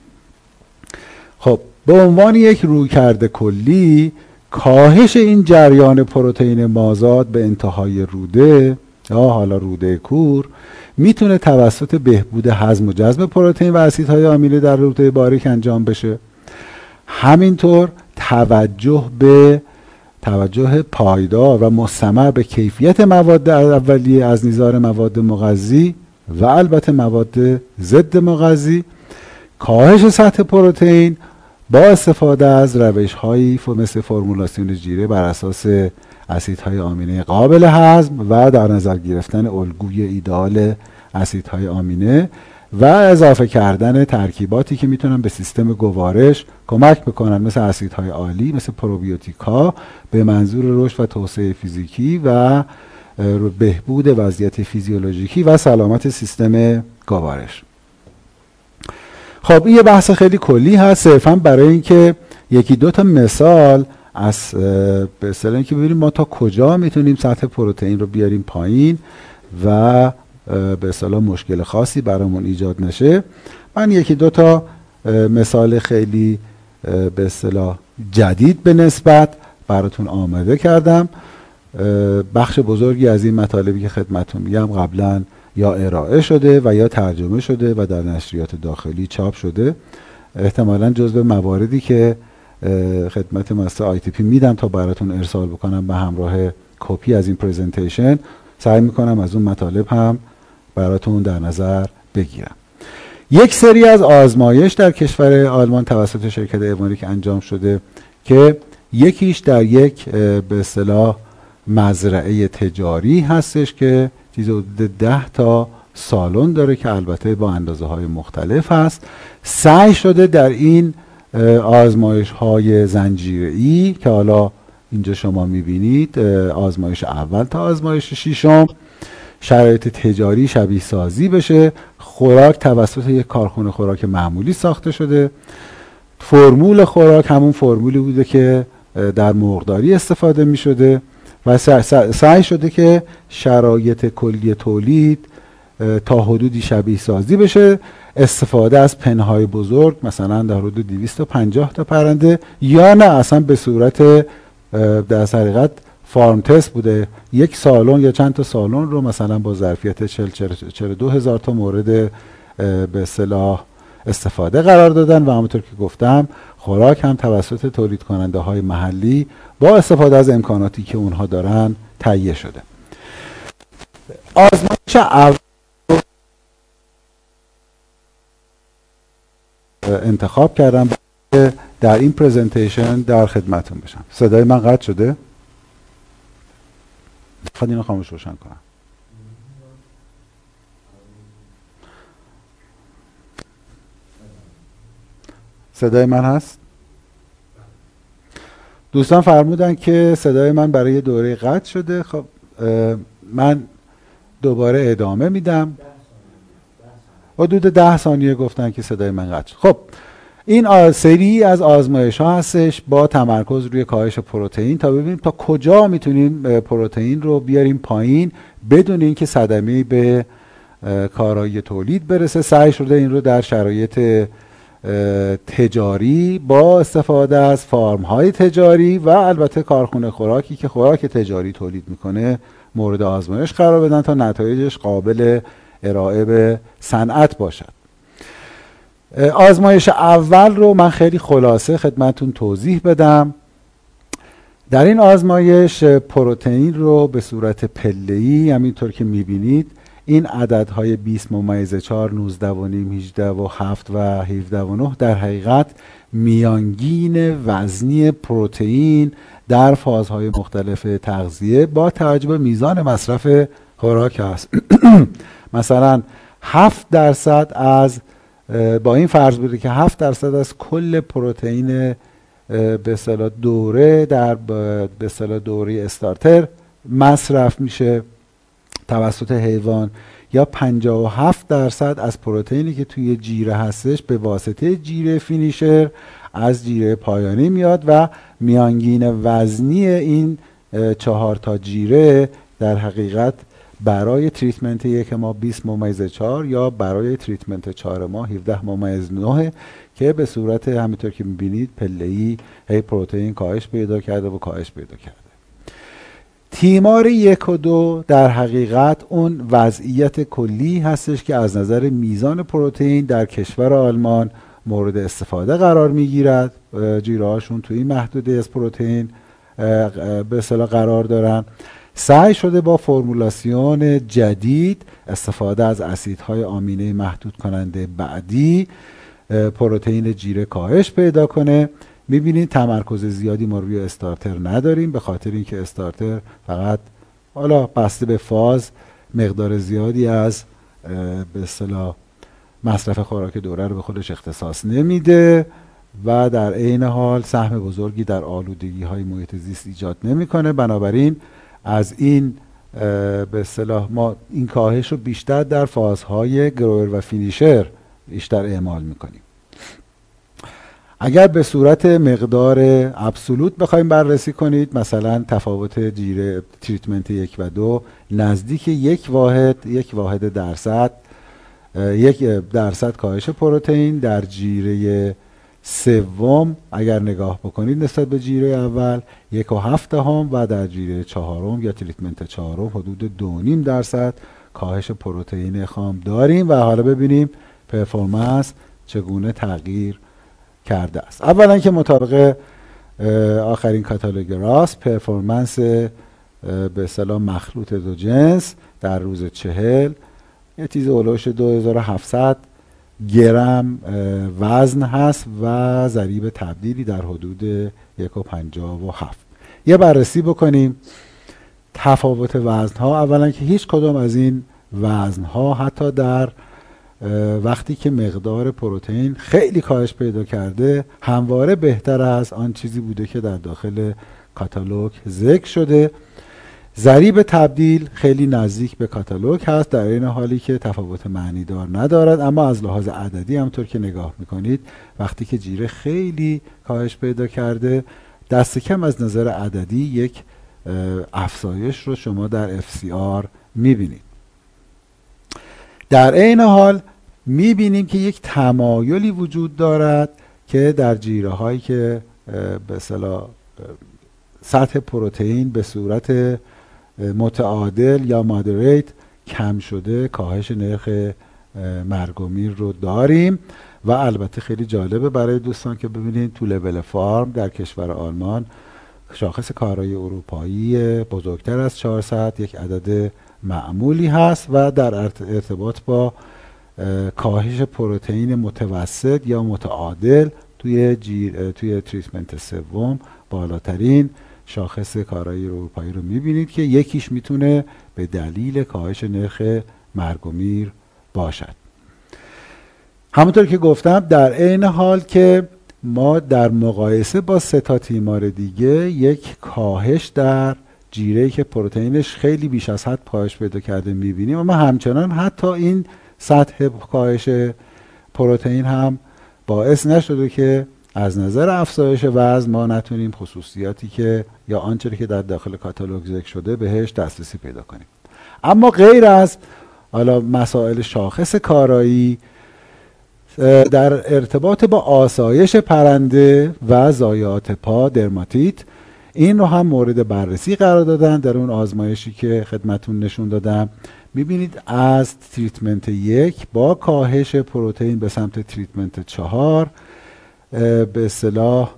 خب به عنوان یک رویکرد کلی، کاهش این جریان پروتئین مازاد به انتهای روده یا حالا روده کور میتونه توسط بهبود هضم و جذب پروتئین و اسیدهای آمینه در روده باریک انجام بشه. همینطور توجه به توجه پایدار و مستمر به کیفیت مواد اولیه از نظام مواد مغذی و البته مواد ضد مغذی، کاهش سطح پروتئین با استفاده از روش‌هایی مثل فرمولاسیون جیره بر اساس اسیدهای آمینه قابل هضم و در نظر گرفتن الگوی ایدئال اسیدهای آمینه و اضافه کردن ترکیباتی که میتونن به سیستم گوارش کمک بکنن مثل اسیدهای عالی، مثل پروبیوتیکا به منظور رشد و توسعه فیزیکی و بهبود وضعیت فیزیولوژیکی و سلامت سیستم گوارش. خب این یه بحث خیلی کلی هست، صرفا برای اینکه یکی دو تا مثال از به اصطلاح اینکه ببینیم ما تا کجا میتونیم سطح پروتئین رو بیاریم پایین و به اصطلاح مشکل خاصی برامون ایجاد نشه. من یکی دو تا مثال خیلی به اصطلاح جدید به نسبت براتون آماده کردم. بخش بزرگی از این مطالبی که خدمتتون میگم قبلا یا ارائه شده و یا ترجمه شده و در نشریات داخلی چاپ شده. احتمالاً جزو مواردی که خدمت مؤسسه آی تی پی میدم تا براتون ارسال بکنم به همراه کپی از این پرزنتیشن، سعی میکنم از اون مطالب هم براتون در نظر بگیرم. یک سری از آزمایش در کشور آلمان توسط شرکت ایوانیک انجام شده که یکیش در یک به اصطلاح مزرعه تجاری هستش که چیز حدود ده تا سالن داره که البته با اندازه های مختلف هست. سعی شده در این آزمایش های زنجیره‌ای که حالا اینجا شما میبینید آزمایش اول تا آزمایش ششم شرایط تجاری شبیه سازی بشه. خوراک توسط یک کارخونه خوراک معمولی ساخته شده. فرمول خوراک همون فرمولی بوده که در مرغداری استفاده می شده و سعی شده که شرایط کلی تولید تا حدودی شبیه سازی بشه. استفاده از پنهای بزرگ مثلا در حدود دویست و پنجاه تا پرنده، یا نه اصلا به صورت در حقیقت فارم تست بوده، یک سالن یا چند تا سالن رو مثلا با ظرفیت چهل چهل و دو هزار تا مورد به اصطلاح استفاده قرار دادن و همونطور که گفتم خوراک هم توسط تولید کننده های محلی با استفاده از امکاناتی که اونها دارن تهیه شده. آزمایش اول انتخاب کردم در این پرزنتیشن در خدمتون بشم. صدای من قطع شده؟ خواهد اینو خاموش روشن کنم. صدای من هست؟ دوستان فرمودن که صدای من برای دوره قطع شده. خب من دوباره ادامه میدم. حدود ده ثانیه گفتن که صدای من قطع شد. خب این سری از آزمایش ها هستش با تمرکز روی کاهش پروتئین تا ببینیم تا کجا میتونیم پروتئین رو بیاریم پایین بدون اینکه صدمه‌ای به کارایی تولید برسه. سعی شده این رو در شرایط تجاری با استفاده از فارم های تجاری و البته کارخونه خوراکی که خوراک تجاری تولید میکنه مورد آزمایش قرار بدن تا نتایجش قابل ارائه به صنعت باشد. آزمایش اول رو من خیلی خلاصه خدمتون توضیح بدم. در این آزمایش پروتئین رو به صورت پله‌ای همینطور که میبینید این عددهای بیست ممیز چهار، نوزده و نیم، هجده و هفت و هفده و نه در حقیقت میانگین وزنی پروتئین در فازهای مختلف تغذیه با توجه به میزان مصرف خوراک است. مثلا هفت درصد از با این فرض بوده که هفت درصد از کل پروتئین به اصطلاح دوره در به اصطلاح دوره استارتر مصرف میشه توسط حیوان، یا پنجاه و هفت درصد از پروتئینی که توی جیره هستش به واسطه جیره فینیشر از جیره پایانی میاد و میانگین وزنی این چهار تا جیره در حقیقت برای تریتمنت یک ماه بیست ممیز چهار یا برای تریتمنت چهار ماه هفده ممیز نه که به صورت همینطور که میبینید پله‌ای هی پروتئین کاهش پیدا کرده و کاهش پیدا کرده. تیمار یک و دو در حقیقت اون وضعیت کلی هستش که از نظر میزان پروتئین در کشور آلمان مورد استفاده قرار میگیرد. جیره هاشون توی این محدوده از پروتئین به اصطلاح قرار دارن. سعی شده با فرمولاسیون جدید استفاده از اسیدهای آمینه محدود کننده بعدی پروتئین جیره کاهش پیدا کنه. میبینید تمرکز زیادی ما روی استارتر نداریم به خاطر اینکه استارتر فقط حالا بسته به فاز مقدار زیادی از به اصطلاح مصرف خوراک دوره رو به خودش اختصاص نمیده و در عین حال سهم بزرگی در آلودگی های محیط زیست ایجاد نمیکنه. بنابراین از این به اصطلاح ما این کاهش رو بیشتر در فازهای گروور و فینیشر بیشتر اعمال میکنیم. اگر به صورت مقدار ابسولوت بخوایم بررسی کنید مثلا تفاوت جیره تریتمنت یک و دو نزدیک یک واحد یک واحد درصد یک درصد کاهش پروتئین در جیره سوم اگر نگاه بکنید نسبت به جیره اول یک و هفت هم و در جیره چهارم یا تریتمنت چهارم حدود دو نیم درصد کاهش پروتئین خام داریم و حالا ببینیم پرفورمنس چگونه تغییر کرده است. اولا که مطابق آخرین کاتالوگ راست پرفورمنس به اصطلاح مخلوط دو جنس در روز چهل یه چیز اولوش دو هزار و هفتصد گرم وزن هست و ضریب تبدیلی در حدود یک و پنجاه و هفت. یه بررسی بکنیم تفاوت وزنها، اولا که هیچ کدام از این وزنها حتی در وقتی که مقدار پروتئین خیلی کاهش پیدا کرده همواره بهتر از آن چیزی بوده که در داخل کاتالوگ ذکر شده. ضریب تبدیل خیلی نزدیک به کاتالوگ هست، در این حالی که تفاوت معنیدار ندارد، اما از لحاظ عددی همطور که نگاه میکنید وقتی که جیره خیلی کاهش پیدا کرده دست کم از نظر عددی یک افزایش رو شما در اف سی آر میبینید. در این حال میبینیم که یک تمایلی وجود دارد که در جیره هایی که به اصطلاح سطح پروتئین به صورت متعادل یا مادریت کم شده کاهش نرخ مرگ و میر رو داریم. و البته خیلی جالبه برای دوستان که ببینید تو لول فارم در کشور آلمان شاخص کارایی اروپایی بزرگتر از چهارصد یک عدد معمولی هست و در ارتباط با کاهش پروتئین متوسط یا متعادل توی جیر توی تریتمنت سوم بالاترین شاخص کارایی اروپایی رو میبینید که یکیش میتونه به دلیل کاهش نرخ مرگ و میر باشد. همونطور که گفتم در عین حال که ما در مقایسه با سه تا تیمار دیگه یک کاهش در جیره‌ای که پروتئینش خیلی بیش از حد کاهش پیدا کرده میبینیم، اما همچنان حتی این سطح کاهش پروتئین هم باعث نشده که از نظر افزایش وزن ما نتونیم خصوصیاتی که یا آنچه که در داخل کاتالوگ ذکر شده بهش دسترسی پیدا کنیم. اما غیر از حالا مسائل شاخص کارایی در ارتباط با آسایش پرنده و ضایعات پا درماتیت این رو هم مورد بررسی قرار دادن. در اون آزمایشی که خدمتون نشون دادم میبینید از تریتمنت یک با کاهش پروتئین به سمت تریتمنت چهار به اصطلاح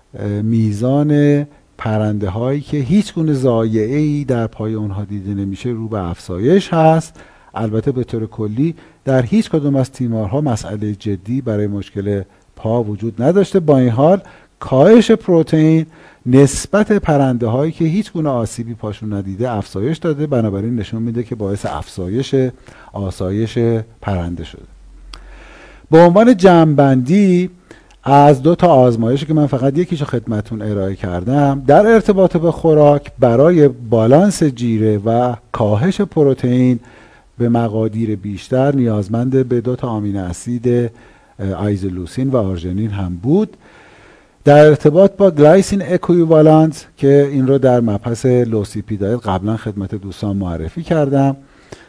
میزان پرنده هایی که هیچ گونه ضایعه ای در پای اونها دیده نمیشه رو به افزایش هست. البته به طور کلی در هیچ کدوم از تیمارها مسئله جدی برای مشکل پا وجود نداشته. با این حال کاهش پروتئین نسبت پرنده هایی که هیچ گونه آسیبی پاشون ندیده افزایش داده، بنابراین نشون میده که باعث افزایش آسایش پرنده شده. به عنوان جمع‌بندی از دو تا آزمایشی که من فقط یکیشو خدمتون ارائه کردم در ارتباط به خوراک برای بالانس جیره و کاهش پروتئین به مقادیر بیشتر نیازمند به دو تا آمینو اسید آیزولوسین و آرژینین هم بود. در ارتباط با گلایسین اکویوالنت که این رو در مبحث لوسیپی دایت قبلا خدمت دوستان معرفی کردم،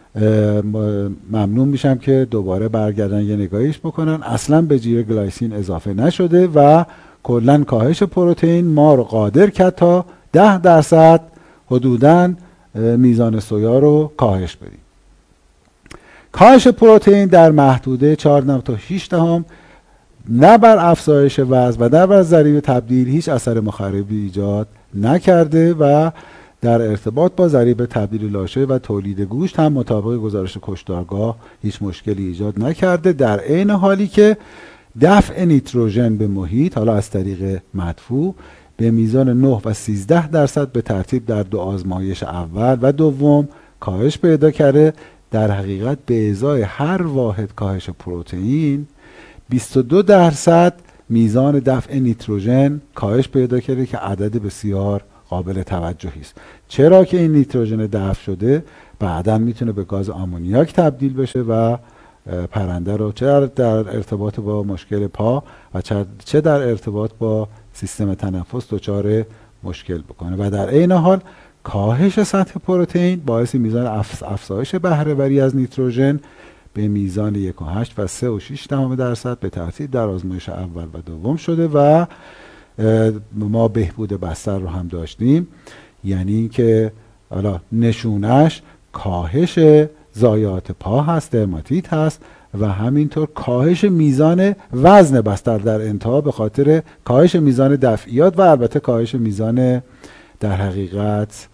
ممنون میشم که دوباره برگردن یه نگاهیش بکنن. اصلا به جیره گلایسین اضافه نشده و کلا کاهش پروتئین ما رو قادر کرد تا ده درصد حدوداً میزان سویا رو کاهش بدیم. کاهش پروتئین در محدوده چهار تا شش دهم نه بر افزایش وزن و نه بر ضریب تبدیل هیچ اثر مخربی ایجاد نکرده و در ارتباط با ضریب تبدیل لاشه و تولید گوشت هم مطابق گزارش کشتارگاه هیچ مشکلی ایجاد نکرده، در عین حالی که دفع نیتروژن به محیط حالا از طریق مدفوع به میزان نه و سیزده درصد به ترتیب در دو آزمایش اول و دوم کاهش پیدا کرده. در حقیقت به ازای هر واحد کاهش پروتئین بیست و دو درصد میزان دفع نیتروژن کاهش پیدا کرده که عدد بسیار قابل توجهی است. چرا که این نیتروژن دفع شده بعداً میتونه به گاز آمونیاک تبدیل بشه و پرنده رو چه در ارتباط با مشکل پا و چه در ارتباط با سیستم تنفس دچار مشکل بکنه. و در عین حال کاهش سطح پروتئین باعث میزان افزایش بهره‌وری از نیتروژن به میزان یک و هشت و سه و شش دهم درصد به ترتیب در آزمایش اول و دوم شده و ما بهبود بستر رو هم داشتیم، یعنی اینکه حالا نشونش کاهش ضایعات پا هست، درماتیت هست و همینطور کاهش میزان وزن بستر در انتها به خاطر کاهش میزان دفعیات و البته کاهش میزان در حقیقت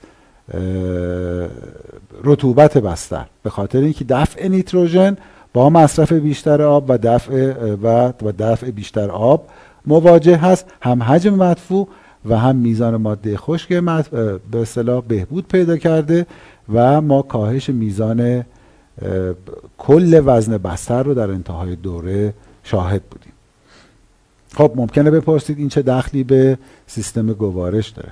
رطوبت بستر به خاطر اینکه دفع نیتروژن با مصرف بیشتر آب و دفع و و دفع بیشتر آب مواجه هست، هم حجم مدفوع و هم میزان ماده خشک به اصطلاح بهبود پیدا کرده و ما کاهش میزان کل وزن بستر رو در انتهای دوره شاهد بودیم. خب ممکنه بپرسید این چه دخلی به سیستم گوارش داره؟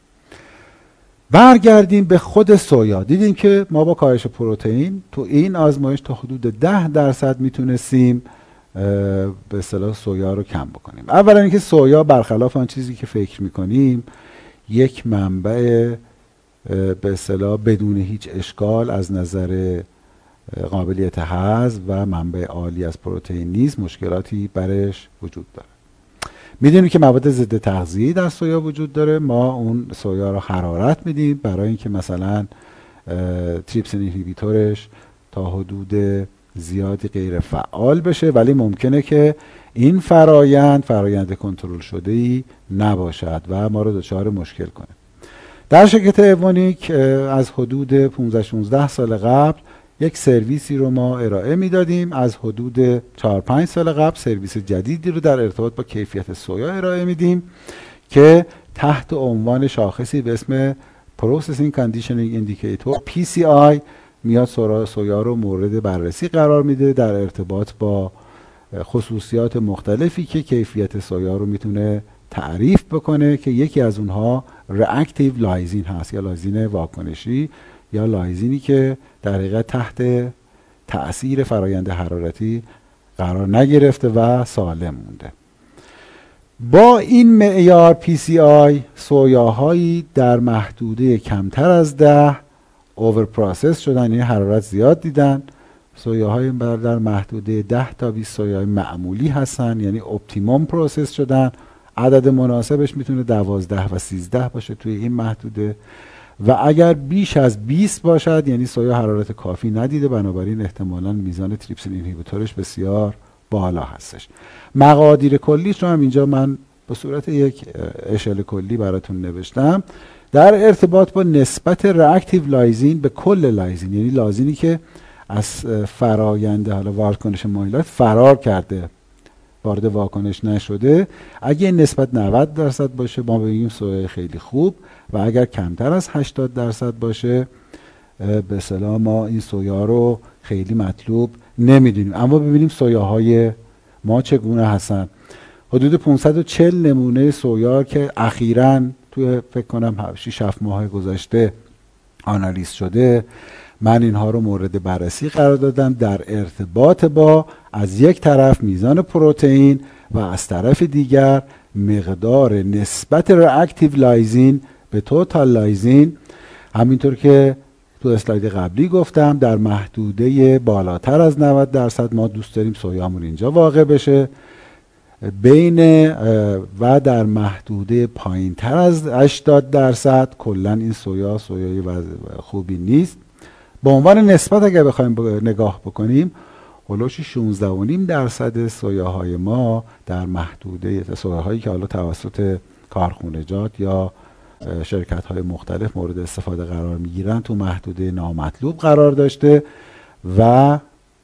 برگردیم به خود سویا. دیدیم که ما با کاهش پروتئین تو این آزمایش تا حدود ده درصد میتونستیم به اصطلاح سویا رو کم بکنیم. اولا اینکه سویا برخلاف آن چیزی که فکر میکنیم یک منبع به اصطلاح بدون هیچ اشکال از نظر قابلیت هضم و منبع عالی از پروتئین نیست، مشکلاتی برش وجود داره. میدونیم که مواد ضد تغذیه‌ای در سویا وجود داره. ما اون سویا رو حرارت میدیم برای اینکه مثلا تریپسین اینهیبیتورش تا حدود زیادی غیر فعال بشه، ولی ممکنه که این فرایند فرایند کنترل شده‌ای نباشد و ما رو دچار مشکل کنه. در شرکت ایوونیک از حدود پانزده شانزده سال قبل یک سرویسی رو ما ارائه میدادیم. از حدود چهار پنج سال قبل سرویس جدیدی رو در ارتباط با کیفیت سویا ارائه میدیم که تحت عنوان شاخصی به اسم Processing Conditioning Indicator پی سی آی میاد سویا رو مورد بررسی قرار میده در ارتباط با خصوصیات مختلفی که کیفیت سویا رو میتونه تعریف بکنه، که یکی از اونها reactive لایزین هست یا لایزین واکنشی یا لایزینی که در حقیقت تحت تأثیر فرایند حرارتی قرار نگرفته و سالم مونده. با این معیار پی سی آی سویاهایی در محدوده کمتر از ده اوور پروسس شدن، یعنی حرارت زیاد دیدن. سویاهای در محدوده ده تا بیست سویاهای معمولی هستن، یعنی اپتیموم پروسس شدن. عدد مناسبش میتونه دوازده و سیزده باشه توی این محدوده و اگر بیش از بیست باشد یعنی سویا حرارت کافی ندیده، بنابراین احتمالاً میزان تریپسین اینهیبیتورش بسیار بالا هستش. مقادیر کلیش رو هم اینجا من به صورت یک اشل کلی براتون نوشتم در ارتباط با نسبت reactive لایزین به کل لایزین، یعنی لایزینی که از فرایند حالا واکنش مایلات فرار کرده وارد واکنش نشده. اگه نسبت نود درصد باشه ما بگیم سویا خیلی خوب و اگر کمتر از هشتاد درصد باشه به اصطلاح ما این سویا رو خیلی مطلوب نمیدونیم. اما ببینیم سویاهای ما چگونه هستن. حدود پانصد و چهل نمونه سویا که اخیراً توی فکر کنم شش هفت ماه گذشته آنالیز شده، من اینها رو مورد بررسی قرار دادم در ارتباط با از یک طرف میزان پروتئین و از طرف دیگر مقدار نسبت reactive لایزین به توتال لایزین. همینطور که تو اسلاید قبلی گفتم در محدوده بالاتر از نود درصد ما دوست داریم سویامون اینجا واقع بشه، بین و در محدوده پایین تر از هشتاد درصد کلا این سویا سویای خوبی نیست. به عنوان نسبت اگر بخوایم نگاه بکنیم هولوش شانزده و نیم درصد سویاهای ما در محدوده سویاهایی که حالا توسط کارخونجات یا شرکت های مختلف مورد استفاده قرار میگیرن تو محدوده نامطلوب قرار داشته و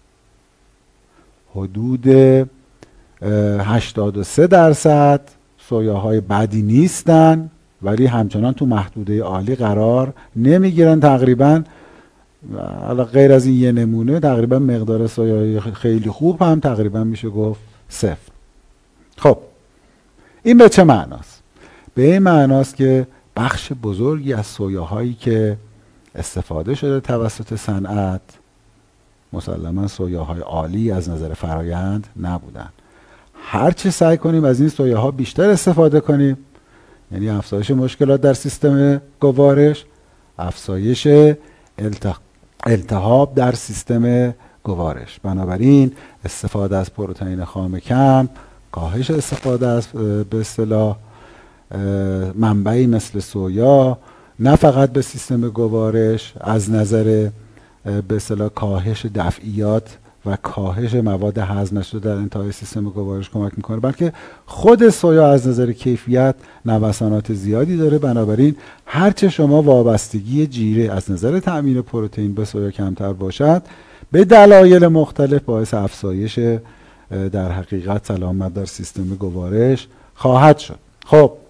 حدود هشتاد و سه درصد سویاهای بدی نیستن ولی همچنان تو محدوده عالی قرار نمیگیرن. تقریبا حالا غیر از این یه نمونه تقریبا مقدار سویای خیلی خوب هم تقریبا میشه گفت صفر. خب این به چه معناست؟ به این معناست که بخش بزرگی از سویاهایی که استفاده شده توسط صنعت مسلما سویاهای عالی از نظر فرایند نبودن. هرچی سعی کنیم از این سویاها بیشتر استفاده کنیم، یعنی افزایش مشکلات در سیستم گوارش، افزایش التق... التهاب در سیستم گوارش. بنابراین استفاده از پروتئین خام کم، کاهش استفاده از به اصطلاح منبعی مثل سویا نه فقط به سیستم گوارش از نظر به اصطلاح کاهش دفعیات و کاهش مواد هضم نشده در انتهای سیستم گوارش کمک میکنه، بلکه خود سویا از نظر کیفیت نوسانات زیادی داره. بنابراین هرچه شما وابستگی جیره از نظر تأمین پروتئین به سویا کمتر باشد به دلایل مختلف باعث افزایش در حقیقت سلامت در سیستم گوارش خواهد شد. خب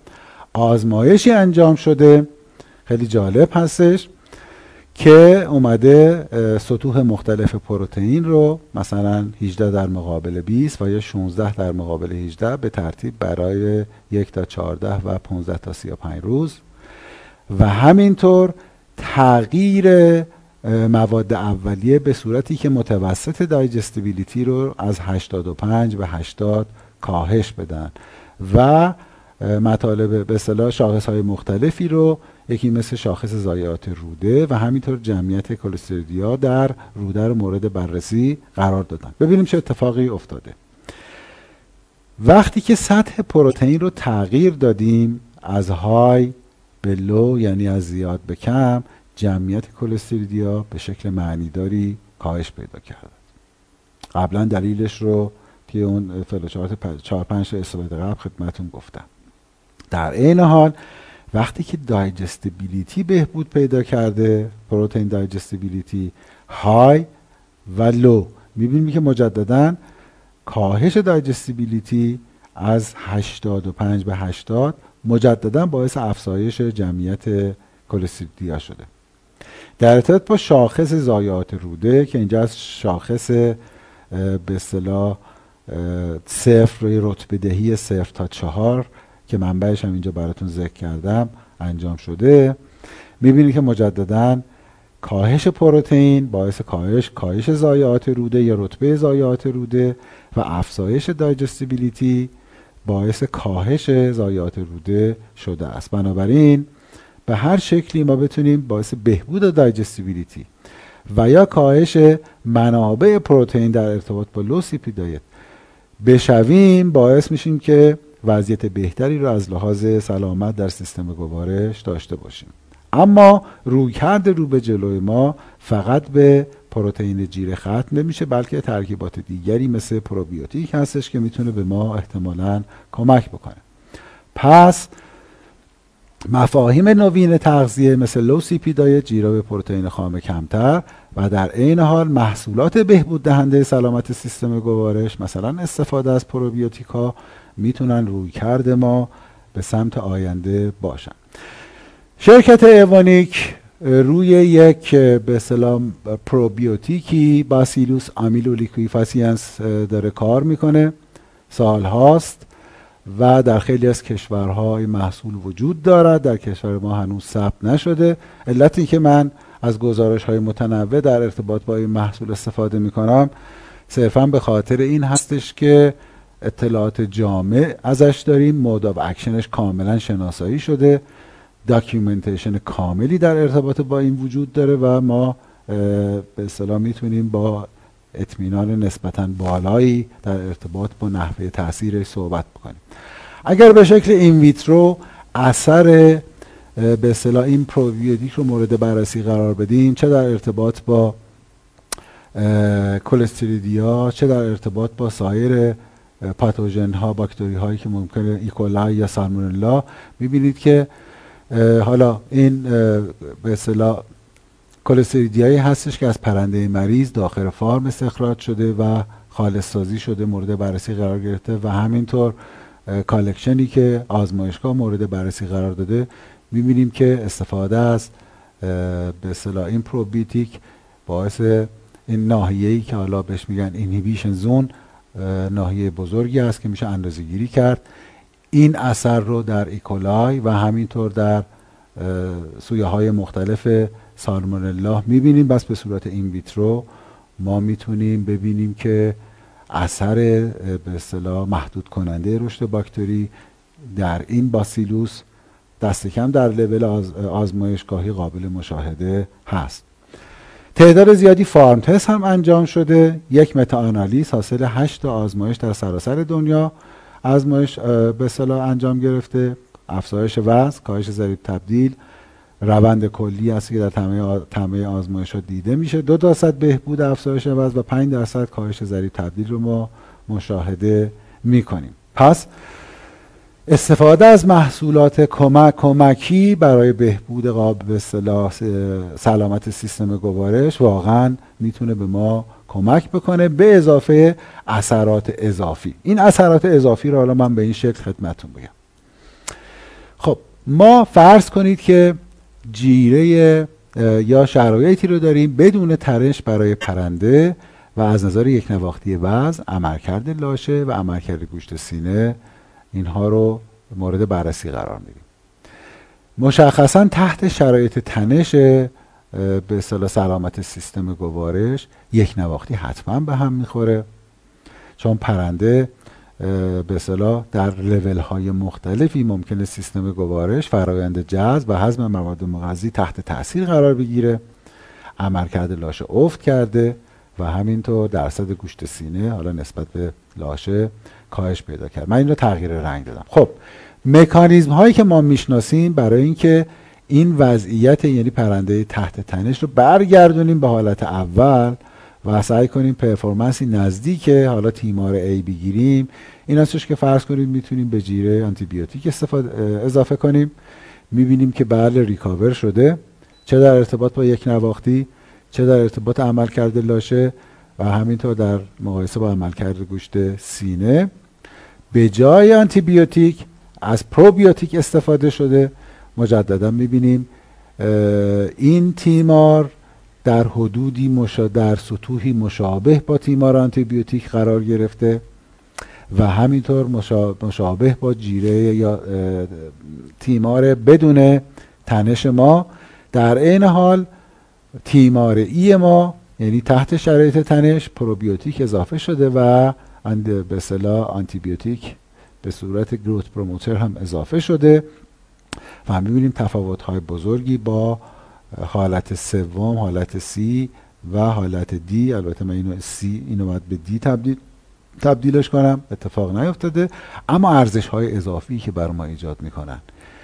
آزمایشی انجام شده خیلی جالب هستش که اومده سطوح مختلف پروتئین رو مثلا هجده در مقابل بیست و یا شانزده در مقابل هجده به ترتیب برای یک تا چهارده و پانزده تا سی و پنج روز و همینطور تغییر مواد اولیه به صورتی که متوسط دایجستیبیلیتی رو از هشتاد و پنج به هشتاد کاهش بدن و مطالب به اصطلاح شاخص‌های مختلفی رو، یکی مثل شاخص ضایعات روده و همینطور جمعیت کلستریدیا در روده رو مورد بررسی قرار دادن. ببینیم چه اتفاقی افتاده. وقتی که سطح پروتئین رو تغییر دادیم از های به لو، یعنی از زیاد به کم، جمعیت کلستریدیا به شکل معنیداری کاهش پیدا کرد. قبلا دلیلش رو توی اون فلوچارت چهار پنج اسلاید قبل خدمتتون گفتم. در این حال وقتی که دایجستیبیلیتی بهبود پیدا کرده، پروتئین دایجستیبیلیتی های و لو، میبینیم که مجددا کاهش دایجستیبیلیتی از هشتاد و پنج به هشتاد مجددا باعث افزایش جمعیت کلستریدیا شده. در ارتباط با شاخص ضایعات روده که اینجا از شاخص به اصطلاح صفر روی رتبه دهی صفر تا چهار که منبعش هم اینجا براتون ذکر کردم انجام شده، میبینید که مجددا کاهش پروتئین باعث کاهش کاهش ضایعات روده یا رتبه ضایعات روده و افزایش دایجستیبیلیتی باعث کاهش ضایعات روده شده است. بنابراین به هر شکلی ما بتونیم باعث بهبود دایجستیبیلیتی و یا کاهش منابع پروتئین در ارتباط با لو سی پی دایت بشویم، باعث میشیم که وضعیت بهتری رو از لحاظ سلامت در سیستم گوارش داشته باشیم. اما رویکرد رو به جلوی ما فقط به پروتئین جیره ختم نمیشه، بلکه ترکیبات دیگری مثل پروبیوتیک هستش که میتونه به ما احتمالاً کمک بکنه. پس مفاهیم نوین تغذیه مثل لو سی پی دایت، جیره به پروتئین خام کمتر و در عین حال محصولات بهبود دهنده سلامت سیستم گوارش، مثلا استفاده از پروبیوتیکا، میتونن رویکرد ما به سمت آینده باشن. شرکت ایوانیک روی یک به اصطلاح پروبیوتیکی باسیلوس آمیلولیکویفاسیانس داره کار میکنه، سال هاست و در خیلی از کشورها این محصول وجود دارد، در کشور ما هنوز ثبت نشده. علتی که من از گزارش های متنوع در ارتباط با این محصول استفاده میکنم صرفا به خاطر این هستش که اطلاعات جامع ازش داریم، مود آف اکشنش کاملا شناسایی شده، داکیومنتیشن کاملی در ارتباط با این وجود داره و ما به اصطلاح میتونیم با اطمینان نسبتاً بالایی در ارتباط با نحوه تاثیرش صحبت بکنیم. اگر به شکل این ویترو اثر به اصطلاح این پروبیوتیک رو مورد بررسی قرار بدیم، چه در ارتباط با کلستریدیا، چه در ارتباط با سایر پاتوژن ها، باکتری هایی که ممکنه ایکولای یا سالمونلا، میبینید که حالا این به اصطلاح کلستریدیایی هستش که از پرنده مریض داخل فارم استخراج شده و خالص سازی شده، مورد بررسی قرار گرفته و همینطور کالکشنی که آزمایشگاه مورد بررسی قرار داده، میبینیم که استفاده از به اصطلاح این پروبیوتیک باعث این ناحیه‌ای که حالا بهش میگن اینهیبیشن زون، ناحیه بزرگی است که میشه اندازه‌گیری کرد، این اثر رو در ایکولای و همینطور در سویه های مختلف سالمونلا میبینیم. بس به صورت این ویترو ما میتونیم ببینیم که اثر به اصطلاح محدود کننده رشد باکتری در این باسیلوس دست کم در لول آز آزمایشگاهی قابل مشاهده هست. تعداد زیادی فارم تست هم انجام شده. یک متا آنالیز حاصل هشت تا آزمایش در سراسر دنیا آزمایش به اصطلاح انجام گرفته. افزایش وزن، کاهش ضریب تبدیل، روند کلی است که در تمام تمام آزمایش ها دیده میشه. دو درصد بهبود افزایش وزن و پنج درصد کاهش ضریب تبدیل رو ما مشاهده میکنیم. پس استفاده از محصولات کمک کمکی برای بهبود قابل به اصطلاح سلامت سیستم گوارش واقعا میتونه به ما کمک بکنه، به اضافه اثرات اضافی. این اثرات اضافی رو حالا من به این شکل خدمتتون بگم. خب ما فرض کنید که جیره یا شرایطی رو داریم بدون ترش برای پرنده و از نظر یک نواختی وزن، عملکرد لاشه و عملکرد گوشت سینه اینها رو مورد بررسی قرار میدیم. مشخصا تحت شرایط تنش به اصطلاح سلامت سیستم گوارش یک نواختی حتما به هم میخوره، چون پرنده به اصطلاح در لول های مختلفی ممکنه سیستم گوارش فرایند جذب و هضم مواد مغذی تحت تاثیر قرار بگیره، عملکرد لاشه افت کرده و همینطور درصد گوشت سینه حالا نسبت به لاشه کاهش پیدا کرد. من این رو تغییر رنگ دادم. خب مکانیزم هایی که ما میشناسیم برای اینکه این وضعیت یعنی پرنده تحت تنش رو برگردونیم به حالت اول و سعی کنیم پرفورمنسی نزدیک حالا تیمار A بگیریم، این هستش که فرض کنیم میتونیم به جیره آنتی بیوتیک استفاده اضافه کنیم. میبینیم که بله ریکاور شده، چه در ارتباط با یک نواختی، چه در ارتباط عملکرد لاشه و همینطور در مقایسه با عملکرد گوشت سینه. به جای آنتی بیوتیک از پروبیوتیک استفاده شده. مجددا میبینیم این تیمار در حدودی مشا... در سطوحی مشابه با تیمار آنتی بیوتیک قرار گرفته و همینطور مشا... مشابه با جیره یا تیمار بدون تنش ما. در عین حال تیمار ای ما یعنی تحت شرایط تنش پروبیوتیک اضافه شده و به اصطلاح آنتی بیوتیک به صورت گروت پروموتر هم اضافه شده و می‌بینیم تفاوت‌های بزرگی با حالت سوم، حالت سی و حالت دی. البته من اینو سی اینو باید به دی تبدیل تبدیلش کنم، اتفاق نیفتاده، اما ارزش‌های اضافی که بر ما ایجاد می‌کنن.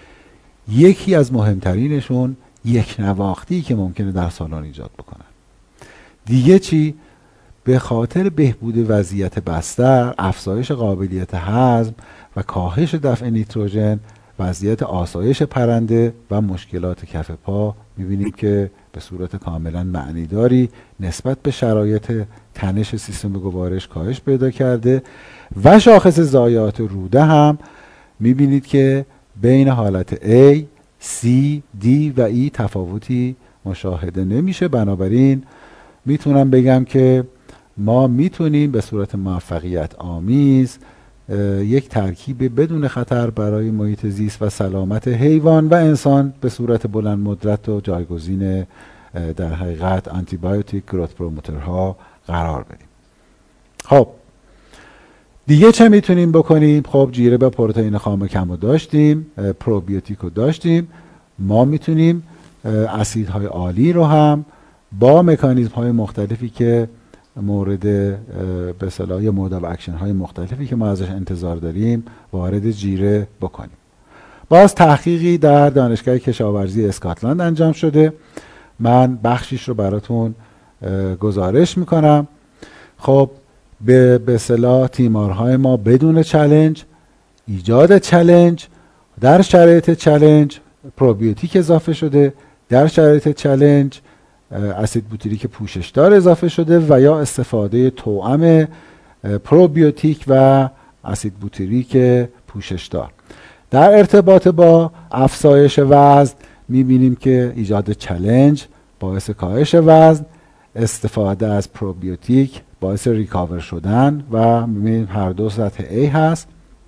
یکی از مهمترینشون یک نواختی که ممکنه در سالن ایجاد بکنن. دیگه چی؟ به خاطر بهبود وضعیت بستر، افزایش قابلیت هضم و کاهش دفع نیتروژن، وضعیت آسایش پرنده و مشکلات کف پا می‌بینیم که به صورت کاملا معنیداری نسبت به شرایط تنش سیستم گوارش کاهش پیدا کرده و شاخص ضایعات روده هم می‌بینید که بین حالت A، C، D و E تفاوتی مشاهده نمیشه. بنابراین میتونم بگم که ما میتونیم به صورت موفقیت آمیز یک ترکیب بدون خطر برای محیط زیست و سلامت حیوان و انسان به صورت بلند مدت و جایگزین در حقیقت آنتی بیوتیک گروت پروموترها قرار بدیم. خب دیگه چه میتونیم بکنیم؟ خب جیره به پروتئین خام کم رو داشتیم، پروبیوتیک رو داشتیم، ما میتونیم اسیدهای عالی رو هم با مکانیزم های مختلفی که مورد به اصطلاح یا مود اف اکشن های مختلفی که ما ازش انتظار داریم وارد جیره بکنیم. باز تحقیقی در دانشگاه کشاورزی اسکاتلند انجام شده، من بخشیش رو براتون گزارش میکنم. خب به به اصطلاح تیمارهای ما بدون چالش، ایجاد چالش، در شرایط چالش پروبیوتیک اضافه شده، در شرایط چالش اسید بوتریک پوششدار اضافه شده و یا استفاده توأم پروبیوتیک و اسید بوتریک پوششدار. در ارتباط با افزایش وزن میبینیم که ایجاد چالش باعث کاهش وزن، استفاده از پروبیوتیک باعث ریکاور شدن و میبینیم هر دو سطح A هست.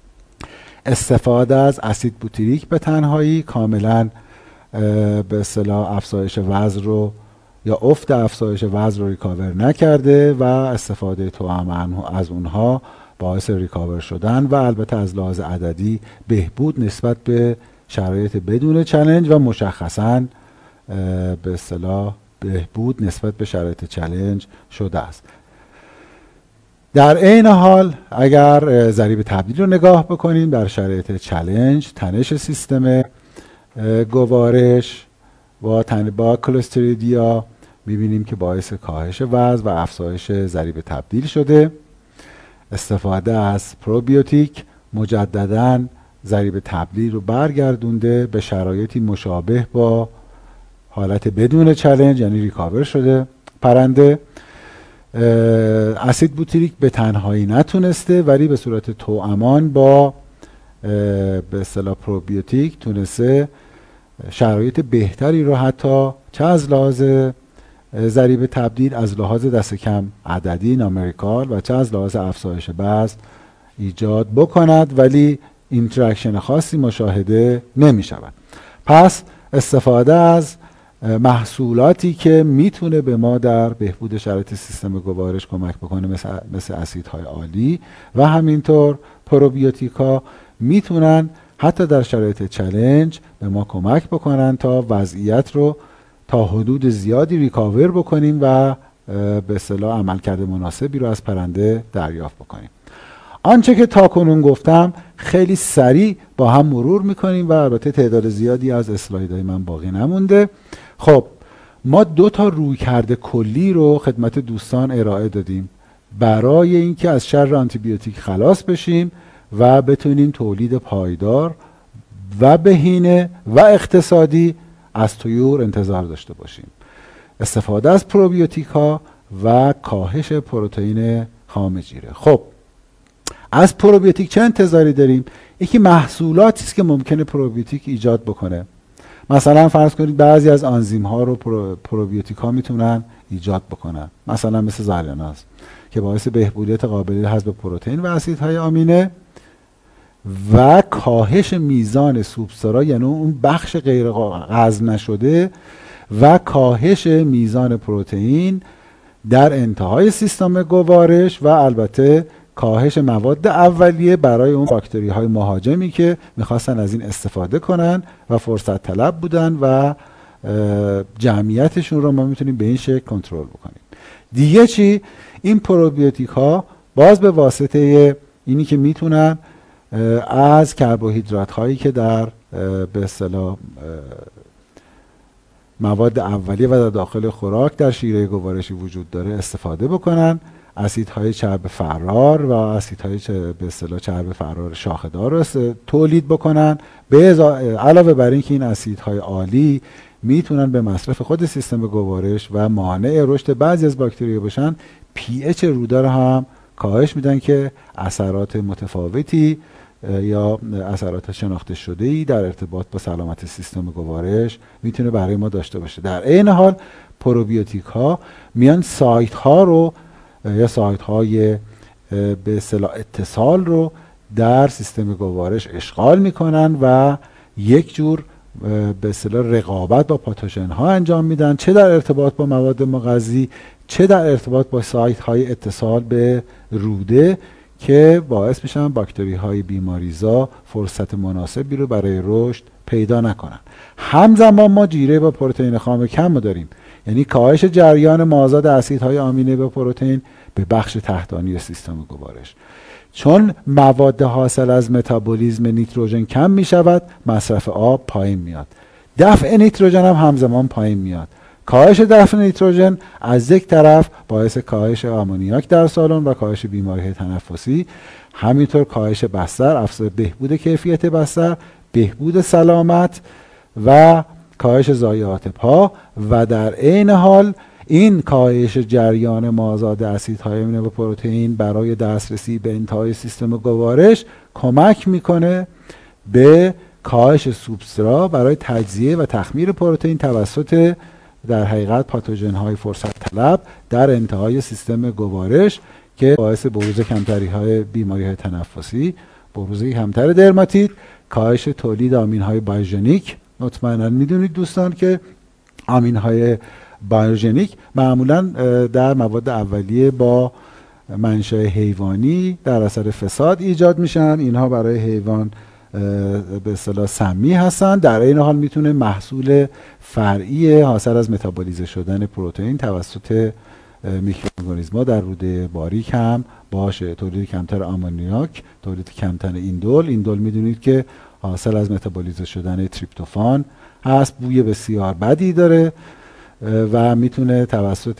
استفاده از اسید بوتریک به تنهایی کاملا به اصطلاح افزایش وزن رو یا افت افزایش وزن رو ریکاور نکرده و استفاده توأم از اونها باعث ریکاور شدن و البته از لحاظ عددی بهبود نسبت به شرایط بدون چالش و مشخصاً به اصطلاح بهبود نسبت به شرایط چالش شده است. در عین حال اگر ضریب تبدیل رو نگاه بکنیم در شرایط چالش، تنش سیستم گوارش با تن با کلستریدیا میبینیم که باعث کاهش وزن و افزایش ضریب تبدیل شده. استفاده از پروبیوتیک مجدداً ضریب تبدیل رو برگردونده به شرایطی مشابه با حالت بدون چالش، یعنی ریکاور شده پرنده. اسید بوتریک به تنهایی نتونسته ولی به صورت توامان با به اصطلاح پروبیوتیک تونسته شرایط بهتری رو حتی چه از لحاظ ضریب تبدیل، از لحاظ دست کم عددی نامریکال و چه از لحاظ افزایش وزن ایجاد بکند، ولی اینتراکشن خاصی مشاهده نمی شود. پس استفاده از محصولاتی که میتونه به ما در بهبود شرایط سیستم گوارش کمک بکنه، مثل, مثل اسیدهای آلی و همینطور پروبیوتیکا، میتونن حتی در شرایط چالش به ما کمک بکنن تا وضعیت رو تا حدود زیادی ریکاور بکنیم و به اصطلاح عملکرد مناسبی رو از پرنده دریافت بکنیم. آنچه که تاکنون گفتم خیلی سریع با هم مرور میکنیم و البته تعداد زیادی از اسلایدهای من باقی نمونده. خب ما دو تا رویکرد کلی رو خدمت دوستان ارائه دادیم برای اینکه از شر آنتیبیوتیک خلاص بشیم و بتونیم تولید پایدار و بهینه و اقتصادی از طیور انتظار داشته باشیم. استفاده از پروبیوتیک ها و کاهش پروتئین خام جیره. خب از پروبیوتیک چه انتظاری داریم؟ یکی محصولاتی است که ممکنه پروبیوتیک ایجاد بکنه. مثلا فرض کنید بعضی از آنزیم ها رو پرو، پروبیوتیک ها میتونن ایجاد بکنن، مثلا مثل زالیناز که باعث بهبودیت قابلیت هضم پروتئین و اسیدهای آمینه و کاهش میزان سوبسترا، یعنی اون بخش غیر هضم نشده، و کاهش میزان پروتئین در انتهای سیستم گوارش و البته کاهش مواد اولیه برای اون باکتری های مهاجمی که میخواستن از این استفاده کنن و فرصت طلب بودن و جمعیتشون رو ما میتونیم به این شکل کنترل بکنیم. دیگه چی؟ این پروبیوتیک ها باز به واسطه اینی که میتونن از کربوهیدرات هایی که در به اصطلاح مواد اولیه و در داخل خوراک در شیره گوارشی وجود داره استفاده بکنن، اسیدهای چرب فرار و اسیدهای به اصطلاح چرب فرار شاخه‌دار رو تولید بکنن. به علاوه بر اینکه این اسیدهای عالی میتونن به مصرف خود سیستم گوارش و مانع رشد بعضی از باکتری‌ها باشن، پی اچ روده رو هم کاهش میدن که اثرات متفاوتی یا اثرات شناخته شده‌ای در ارتباط با سلامت سیستم گوارش میتونه برای ما داشته باشه. در عین حال پروبیوتیک ها میان سایت ها رو یا سایت های به اصطلاح اتصال رو در سیستم گوارش اشغال میکنن و یک جور به اصطلاح رقابت با پاتوژن ها انجام میدن، چه در ارتباط با مواد مغذی چه در ارتباط با سایت های اتصال به روده، که باعث میشن باکتری های بیماریزا فرصت مناسبی رو برای رشد پیدا نکنن. همزمان ما جیره با پروتئین خام کم داریم، یعنی کاهش جریان مازاد اسیدهای آمینه به پروتئین به بخش تحتانی سیستم گوارش. چون مواد حاصل از متابولیزم نیتروژن کم می شود، مصرف آب پایین میاد، دفع نیتروژن هم همزمان پایین میاد. کاهش دفع نیتروژن از یک طرف باعث کاهش آمونیاک در سالن و کاهش بیماری تنفسی، همینطور کاهش بستر، افزایش بهبود کیفیت بستر، بهبود سلامت و کاهش ضایعات پا، و در عین حال این کاهش جریان مازاد اسیدهای آمینه و پروتئین برای دسترسی به انتهای سیستم گوارش کمک میکنه به کاهش سوبسترا برای تجزیه و تخمیر پروتئین توسط در حقیقت پاتوژن های فرصت طلب در انتهای سیستم گوارش که باعث بروز کمتری های بیماری های تنفسی، بروز کمتر درماتیت، کاهش تولید آمین های بایوژنیک. مطمئنا میدونید دوستان که آمین های بایوژنیک معمولا در مواد اولیه با منشأ حیوانی در اثر فساد ایجاد میشن. اینها برای حیوان به اصطلاح سمی هستن، در این حال میتونه محصول فرعی حاصل از متابولیزه شدن پروتئین توسط میکروارگانیسم‌ها در روده باریک هم باشه. تولید کمتر آمونیاک، تولید کمتر ایندول. ایندول میدونید که حاصل از متابولیزه شدن تریپتوفان هست، بوی بسیار بدی داره و میتونه توسط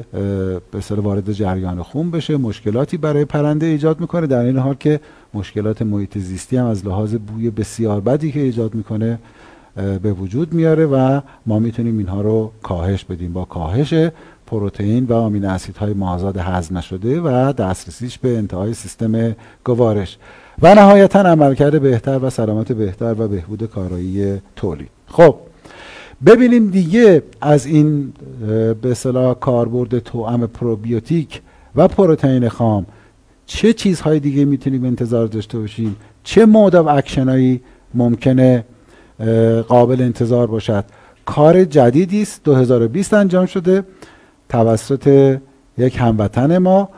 به اصطلاح وارد جریان خون بشه، مشکلاتی برای پرنده ایجاد میکنه، در این حال که مشکلات محیط زیستی هم از لحاظ بوی بسیار بدی که ایجاد میکنه به وجود میاره و ما میتونیم اینها رو کاهش بدیم با کاهش پروتئین و آمینو اسیدهای مازاد هضم نشده و دسترسیش به انتهای سیستم گوارش. و نهایتا عملکرد بهتر و سلامت بهتر و بهبود کارایی تولید. خب ببینیم دیگه از این به اصطلاح کاربرد توأم پروبیوتیک و پروتئین خام چه چیزهای دیگه میتونیم انتظار داشته باشیم، چه مود آف اکشن هایی ممکنه قابل انتظار باشد. کار جدیدی است دو هزار و بیست انجام شده توسط یک هموطن ما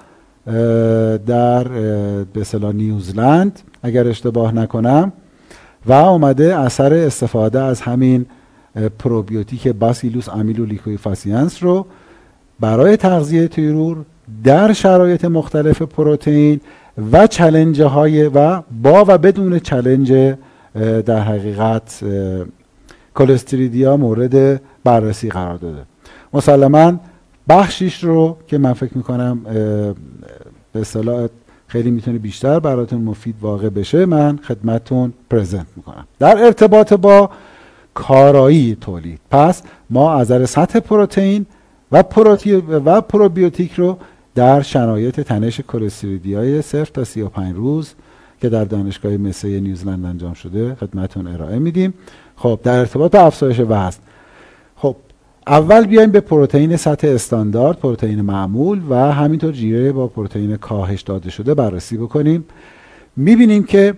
در به اصطلاح نیوزلند اگر اشتباه نکنم و اومده اثر استفاده از همین پروبیوتیک باسیلوس آمیلولیکویفاسیانس رو برای تغذیه طیور در شرایط مختلف پروتئین و چالش های و با و بدون چالش در حقیقت کلستریدیا مورد بررسی قرار داده. مسلماً بخشیش رو که من فکر میکنم به اصطلاح خیلی میتونه بیشتر براتون مفید واقع بشه من خدمتون پرزنت میکنم. در ارتباط با کارایی تولید، پس ما از نظر سطح پروتئین و پروتی و پروبیوتیک رو در شرایط تنش کلستریدیای صفر تا سی و پنج روز که در دانشگاه مسی نیوزلند انجام شده خدمتون ارائه میدیم. خب در ارتباط با افزایش وزن، خب اول بیایم به پروتئین سطح استاندارد، پروتئین معمول و همینطور جیره با پروتئین کاهش داده شده بررسی بکنیم. میبینیم که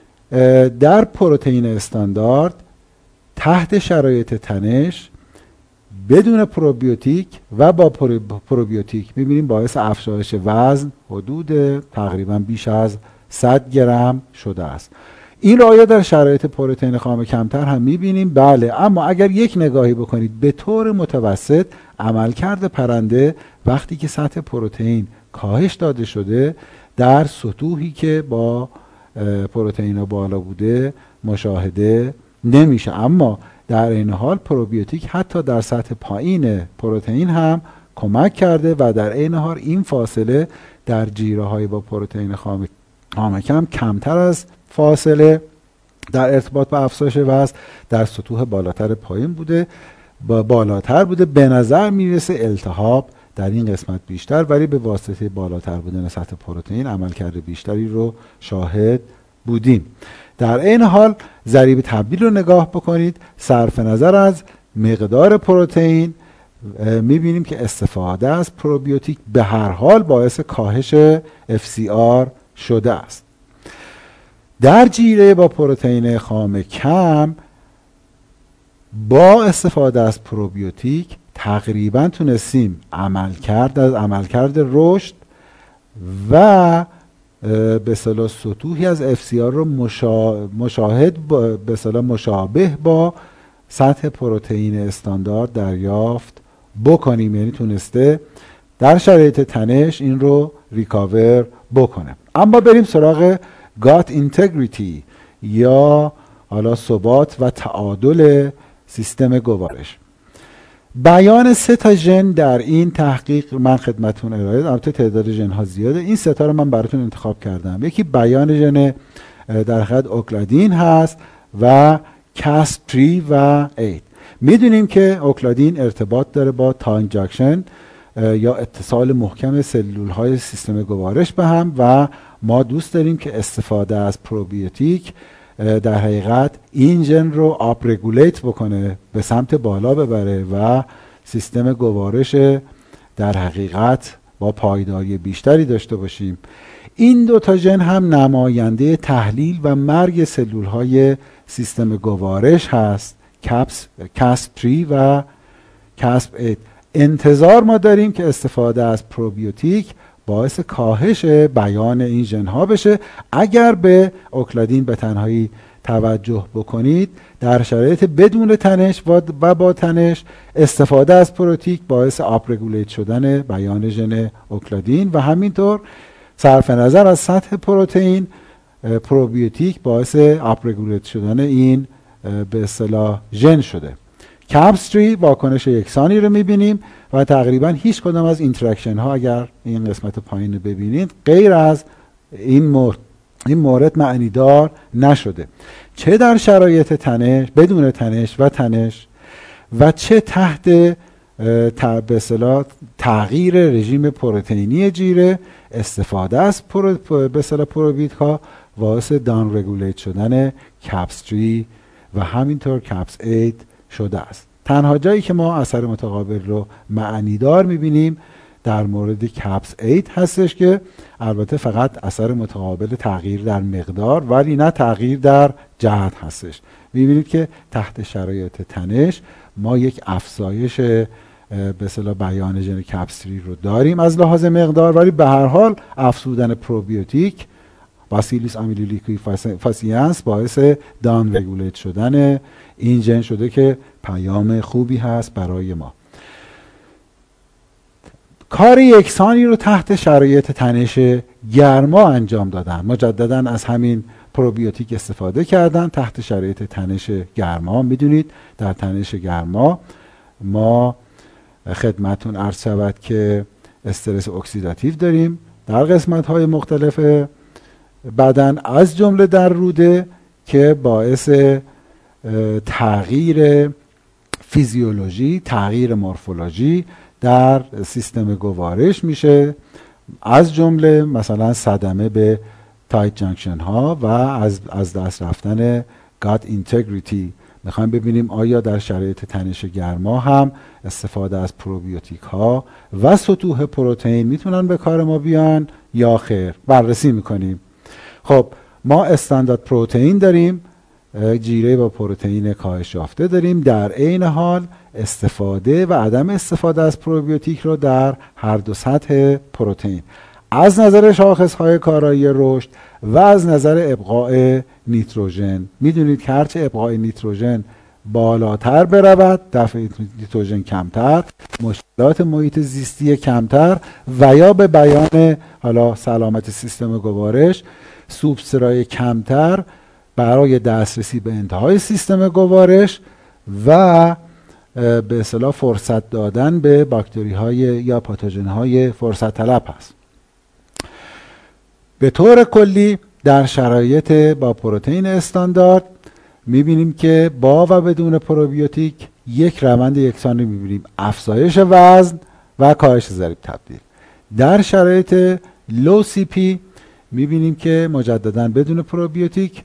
در پروتئین استاندارد تحت شرایط تنش بدون پروبیوتیک و با پروبیوتیک میبینیم باعث افزایش وزن حدود تقریبا بیش از صد گرم شده است. این رو آیا در شرایط پروتئین خام کمتر هم میبینیم؟ بله، اما اگر یک نگاهی بکنید به طور متوسط عملکرد پرنده وقتی که سطح پروتئین کاهش داده شده در سطوحی که با پروتئین بالا بوده مشاهده نمیشه، اما در این حال پروبیوتیک حتی در سطح پایین پروتئین هم کمک کرده و در این حال این فاصله در جیره های با پروتئین خام کم کمتر از فاصله در ارتباط با افزایش وزن در سطوح بالاتر پایین بوده با بالاتر بوده. به نظر میرسه التهاب در این قسمت بیشتر، ولی به واسطه بالاتر بودن سطح پروتئین عملکرد بیشتری رو شاهد بودیم. در این حال ضریب تبدیل رو نگاه بکنید، صرف نظر از مقدار پروتئین میبینیم که استفاده از پروبیوتیک به هر حال باعث کاهش اف سی آر شده است. در جیره با پروتئین خام کم با استفاده از پروبیوتیک تقریبا تونستیم عملکرد از عملکرد رشد و به اصطلاح سطوحی از اف سی آر رو مشا... مشاهد با... به اصطلاح مشابه با سطح پروتئین استاندارد دریافت بکنیم، یعنی تونسته در شرایط تنش این رو ریکاور بکنه. اما بریم سراغ گات اینتگریتی یا حالا ثبات و تعادل سیستم گوارش. بیان سه تا ژن در این تحقیق من خدمتتون ارائه دادم. البته تعداد ژن ها زیاده، این سه تا رو من براتون انتخاب کردم. یکی بیان ژن در حقیقت اوکلادین هست و کاسپ سه و هشت. میدونیم که اوکلادین ارتباط داره با تایم جاکشن یا اتصال محکم سلول های سیستم گوارش به هم و ما دوست داریم که استفاده از پروبیوتیک در حقیقت این ژن رو آپ رگولیت بکنه، به سمت بالا ببره و سیستم گوارش در حقیقت با پایداری بیشتری داشته باشیم. این دو تا ژن هم نماینده تحلیل و مرگ سلول های سیستم گوارش هست، کاسپ سه و کاسپ هشت. انتظار ما داریم که استفاده از پروبیوتیک باعث کاهش بیان این ژن ها بشه. اگر به اوکلادین به تنهایی توجه بکنید در شرایط بدون تنش و با تنش استفاده از پروبیوتیک باعث آپ رگولیت شدن بیان ژن اوکلادین و همینطور صرف نظر از سطح پروتئین پروبیوتیک باعث آپ رگولیت شدن این به اصطلاح ژن شده. کاسپ سه واکنش یکسانی رو میبینیم و تقریبا هیچ کدام از اینتراکشن ها اگر این قسمت پایین رو ببینید غیر از این مورد این مورد معنی دار نشده، چه در شرایط تنش بدون تنش و تنش و چه تحت به اصطلاح تغییر رژیم پروتئینی جیره. استفاده از به اصطلاح پروبیوتیک ها باعث دان رگولیت شدن کپس تری و همینطور کپس هشت شده است. تنها جایی که ما اثر متقابل رو معنیدار میبینیم در مورد کپس هشت هستش که البته فقط اثر متقابل تغییر در مقدار ولی نه تغییر در جهت هستش. میبینید که تحت شرایط تنش ما یک افزایش به اصطلاح بیان ژن کپس تری رو داریم از لحاظ مقدار، ولی به هر حال افزودن پروبیوتیک باسیلیس آمیلولیکوی فاسیانس باعث دان رگولیت شدن این ژن شده که پیام خوبی هست برای ما. کار یکسانی رو تحت شرایط تنش گرما انجام دادن. مجددا از همین پروبیوتیک استفاده کردن تحت شرایط تنش گرما. میدونید در تنش گرما ما خدمتون عرض شود که استرس اکسیداتیو داریم در قسمت‌های مختلف بدن، از جمله در روده، که باعث تغییر فیزیولوژی، تغییر مورفولوژی در سیستم گوارش میشه، از جمله مثلا صدمه به تایت جانکشن ها و از از دست رفتن گات اینتگریتی. میخوایم ببینیم آیا در شرایط تنش گرما هم استفاده از پروبیوتیک ها و سطوح پروتئین میتونن به کار ما بیان یا خیر. بررسی میکنیم. خب ما استاندارد پروتئین داریم، جیره با پروتئین کاهش یافته داریم، در عین حال استفاده و عدم استفاده از پروبیوتیک رو در هر دو سطح پروتئین از نظر شاخصهای کارایی رشد و از نظر ابقاء نیتروژن. میدونید که هرچه ابقاء نیتروژن بالاتر برود، دفع نیتروژن کمتر، مشکلات محیط زیستی کمتر و یا به بیان حالا سلامت سیستم گوارش سوبسترای کمتر برای دسترسی به انتهای سیستم گوارش و به اصطلاح فرصت دادن به باکتری های یا پاتوژن های فرصت طلب هست. به طور کلی در شرایط با پروتئین استاندارد میبینیم که با و بدون پروبیوتیک یک روند یکسانی میبینیم، افزایش وزن و کاهش ضریب تبدیل. در شرایط لو سی پی میبینیم که مجددا بدون پروبیوتیک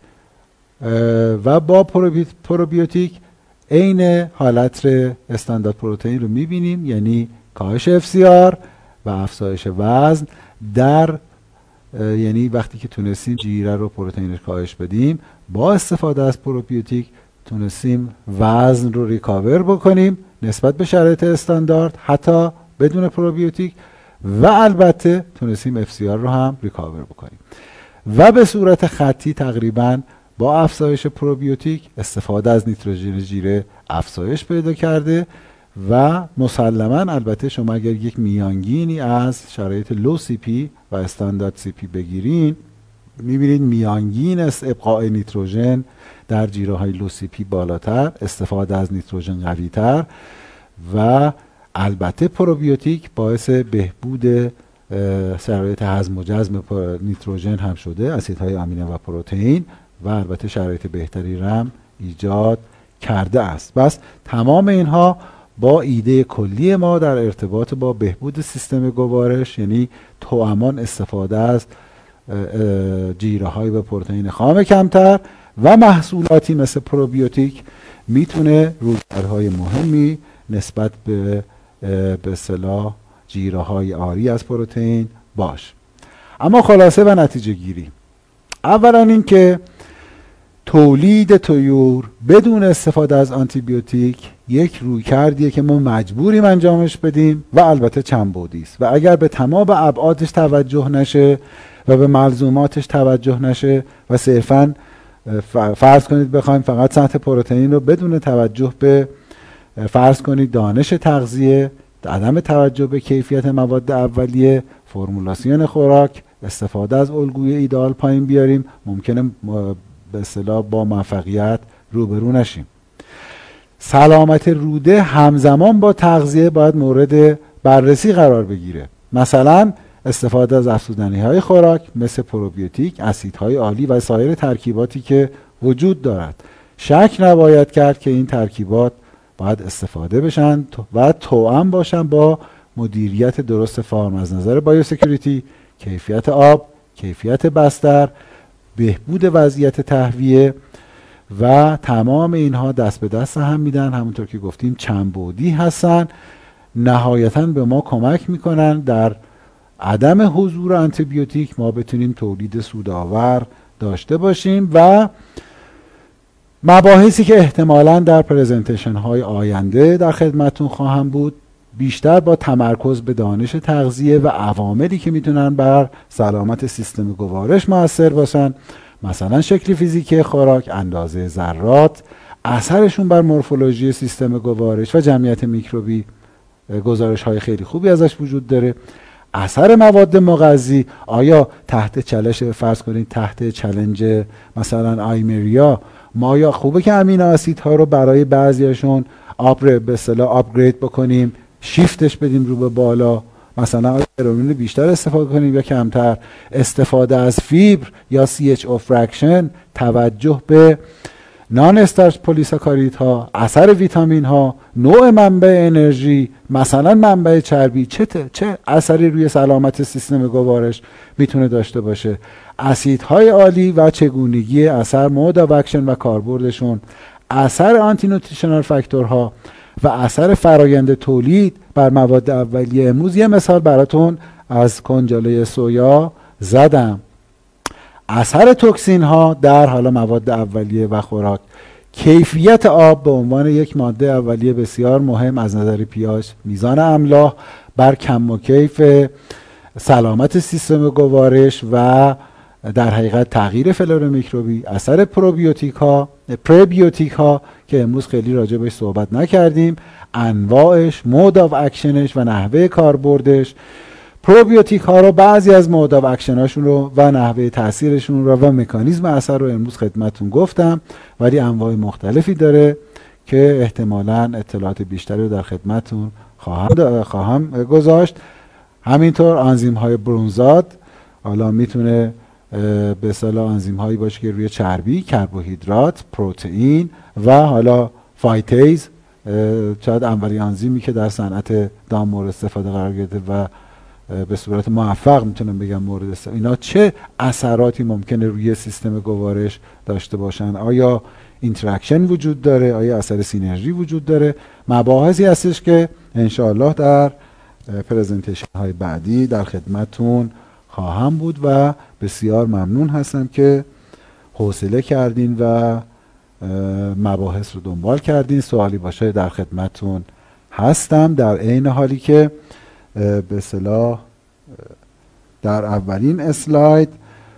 و با پروبیوتیک عین حالت استاندارد پروتئین رو میبینیم، یعنی کاهش اف سی آر و افزایش وزن در یعنی وقتی که تونستیم جیره رو پروتئین کاهش بدیم با استفاده از پروبیوتیک تونستیم وزن رو ریکاور بکنیم نسبت به شرایط استاندارد حتی بدون پروبیوتیک و البته تونستیم اف سی آر رو هم ریکاور بکنیم و به صورت خطی تقریبا با افزایش پروبیوتیک استفاده از نیتروژن جیره افزایش پیدا کرده و مسلما البته شما اگر یک میانگینی از شرایط لو سی پی و استاندارد سی پی بگیرین میبینید میانگین است ابقاء نیتروژن در جیره های لو سی پی بالاتر، استفاده از نیتروژن قوی تر و البته پروبیوتیک باعث بهبود شرایط هضم و جذب نیتروژن هم شده، اسیدهای آمینه و پروتئین و البته شرایط بهتری رم ایجاد کرده است. بس تمام اینها با ایده کلی ما در ارتباط با بهبود سیستم گوارش، یعنی توامان استفاده از جیره های به پروتئین خام کمتر و محصولاتی مثل پروبیوتیک میتونه رویکردهای مهمی نسبت به به اصطلاح جیره های عاری از پروتئین باش. اما خلاصه و نتیجه گیری، اولا این که تولید طیور بدون استفاده از آنتی بیوتیک یک رویکردیه که ما مجبوریم انجامش بدیم و البته چند بعدی است و اگر به تمام ابعادش توجه نشه و به ملزوماتش توجه نشه و صرفاً فرض کنید بخوایم فقط سطح پروتئین رو بدون توجه به فرض کنید دانش تغذیه، عدم توجه به کیفیت مواد اولیه، فرمولاسیون خوراک، استفاده از الگوی ایدئال پایین بیاریم، ممکنه به اصطلاح با موفقیت روبرو نشیم. سلامت روده همزمان با تغذیه باید مورد بررسی قرار بگیره. مثلا استفاده از افزودنی های خوراک مثل پروبیوتیک، اسیدهای عالی و سایر ترکیباتی که وجود دارد. شک نباید کرد که این ترکیبات باید استفاده بشن و توأم باشن با مدیریت درست فارم از نظر بایوسکیوریتی، کیفیت آب، کیفیت بستر بهبود وضعیت تهویه و تمام اینها دست به دست هم میدن، همونطور که گفتیم چند بعدی هستن، نهایتاً به ما کمک میکنن در عدم حضور آنتیبیوتیک ما بتونیم تولید سودآور داشته باشیم. و مباحثی که احتمالاً در پرزنتیشن های آینده در خدمتون خواهم بود بیشتر با تمرکز به دانش تغذیه و عواملی که میتونن بر سلامت سیستم گوارش مؤثر باشن، مثلا شکل فیزیکی خوراک، اندازه ذرات، اثرشون بر مورفولوژی سیستم گوارش و جمعیت میکروبی، گزارش های خیلی خوبی ازش وجود داره. اثر مواد مغذی، آیا تحت چالش فرض کنید تحت چالش مثلا آیمریا ما یا خوبه که امینو اسیدها رو برای بعضیاشون آپر به اصطلاح آپگرید بکنیم، شیفتش بدیم رو به بالا، مثلا هرمون بیشتر استفاده کنیم یا کمتر، استفاده از فیبر یا سی اچ او فرکشن، توجه به نان استارچ پلیساکاریدها، اثر ویتامین ها، نوع منبع انرژی، مثلا منبع چربی چه چه اثری روی سلامت سیستم گوارش میتونه داشته باشه، اسیدهای عالی و چگونگی اثر، مود اف اکشن و کاربردشون، اثر آنتی نوتریشنال فاکتورها و اثر فرایند تولید بر مواد اولیه. امروز یه مثال براتون از کنجاله سویا زدم. اثر توکسین ها در حالا مواد اولیه و خوراک، کیفیت آب به عنوان یک ماده اولیه بسیار مهم از نظر پی‌آچ، میزان املاح بر کم و کیف سلامت سیستم گوارش و در حقیقت تغییر فلور میکروبی، اثر پروبیوتیک ها، پربیوتیک ها که امروز خیلی راجع بهش صحبت نکردیم، انواعش، مود آف اکشنش و نحوه کاربردش. پروبیوتیک ها رو بعضی از مود آف اکشن هاشون رو و نحوه تاثیرشون رو و مکانیزم اثر رو امروز خدمتتون گفتم، ولی انواع مختلفی داره که احتمالاً اطلاعات بیشتری رو در خدمتتون خواهم خواهم گذاشت. همینطور آنزیم های برونزاد، حالا میتونه به اصطلاح آنزیم هایی باشه که روی چربی، کربوهیدرات، پروتئین و حالا فایتیز، شاید اولی آنزیمی که در صنعت دام مورد استفاده قرار گرفته و به صورت موفق میتونم بگم مورد استفاده. اینا چه اثراتی ممکنه روی سیستم گوارش داشته باشن؟ آیا اینتراکشن وجود داره؟ آیا اثر سینرژی وجود داره؟ مباحثی هستش که انشاءالله در پرزنتیشن های بعدی در خدمتون خواهم بود و بسیار ممنون هستم که حوصله کردین و مباحث رو دنبال کردین. سوالی باشه در خدمتون هستم، در عین حالی که به اصطلاح در اولین اسلاید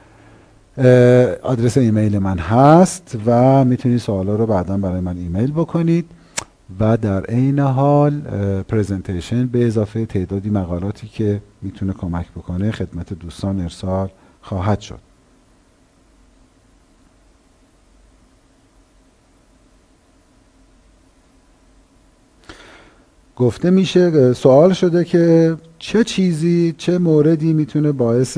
آدرس ایمیل من هست و میتونید سوالا رو بعدا برای من ایمیل بکنید و در عین حال پرزنتیشن به اضافه تعدادی مقالاتی که میتونه کمک بکنه خدمت دوستان ارسال خواهد شد. گفته میشه، سوال شده که چه چیزی، چه موردی میتونه باعث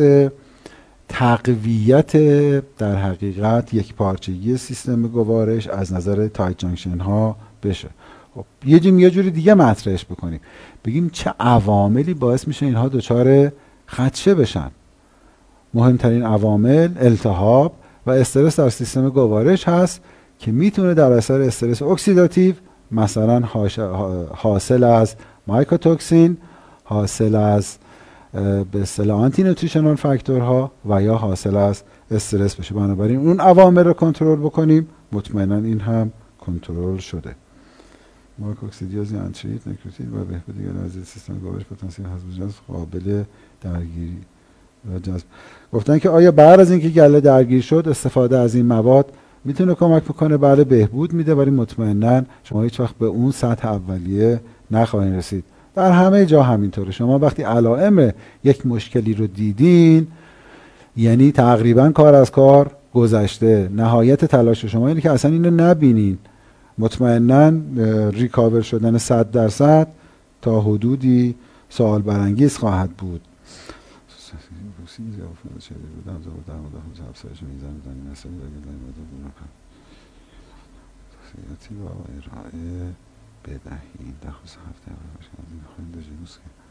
تقویت در حقیقت یک پارچگی سیستم گوارش از نظر تایت جانکشن ها بشه. خب یه جوری یه جوری دیگه مطرحش بکنیم، بگیم چه عواملی باعث میشه اینها دچار خدشه بشن. مهمترین عوامل التهاب و استرس در سیستم گوارش هست که میتونه در اثر استرس اکسیداتیو، مثلا حاصل از مایکوتوکسین، حاصل از به اصطلاح آنتی نوتریشنال فاکتورها و یا حاصل از استرس بشه. بنابراین اون عوامل رو کنترل بکنیم، مطمئنا این هم کنترل شده. مایکوکسیدیاز انتریت نکروتید و بهبود دیگر سیستم گوارش پتانسیل حذف جذب قابل درگیری و جذب. گفتن که آیا بعد از اینکه گله درگیر شد استفاده از این مواد میتونه کمک بکنه؟ بله، بهبود میده، ولی مطمئنا شما هیچ وقت به اون سطح اولیه نخواهید رسید. در همه جا همینطوره. شما وقتی علائم یک مشکلی رو دیدین، یعنی تقریبا کار از کار گذشته. نهایت تلاش شما اینه که اصلا اینو نبینین. مطمئنا ریکاور شدن صد درصد تا حدودی سوال برانگیز خواهد بود.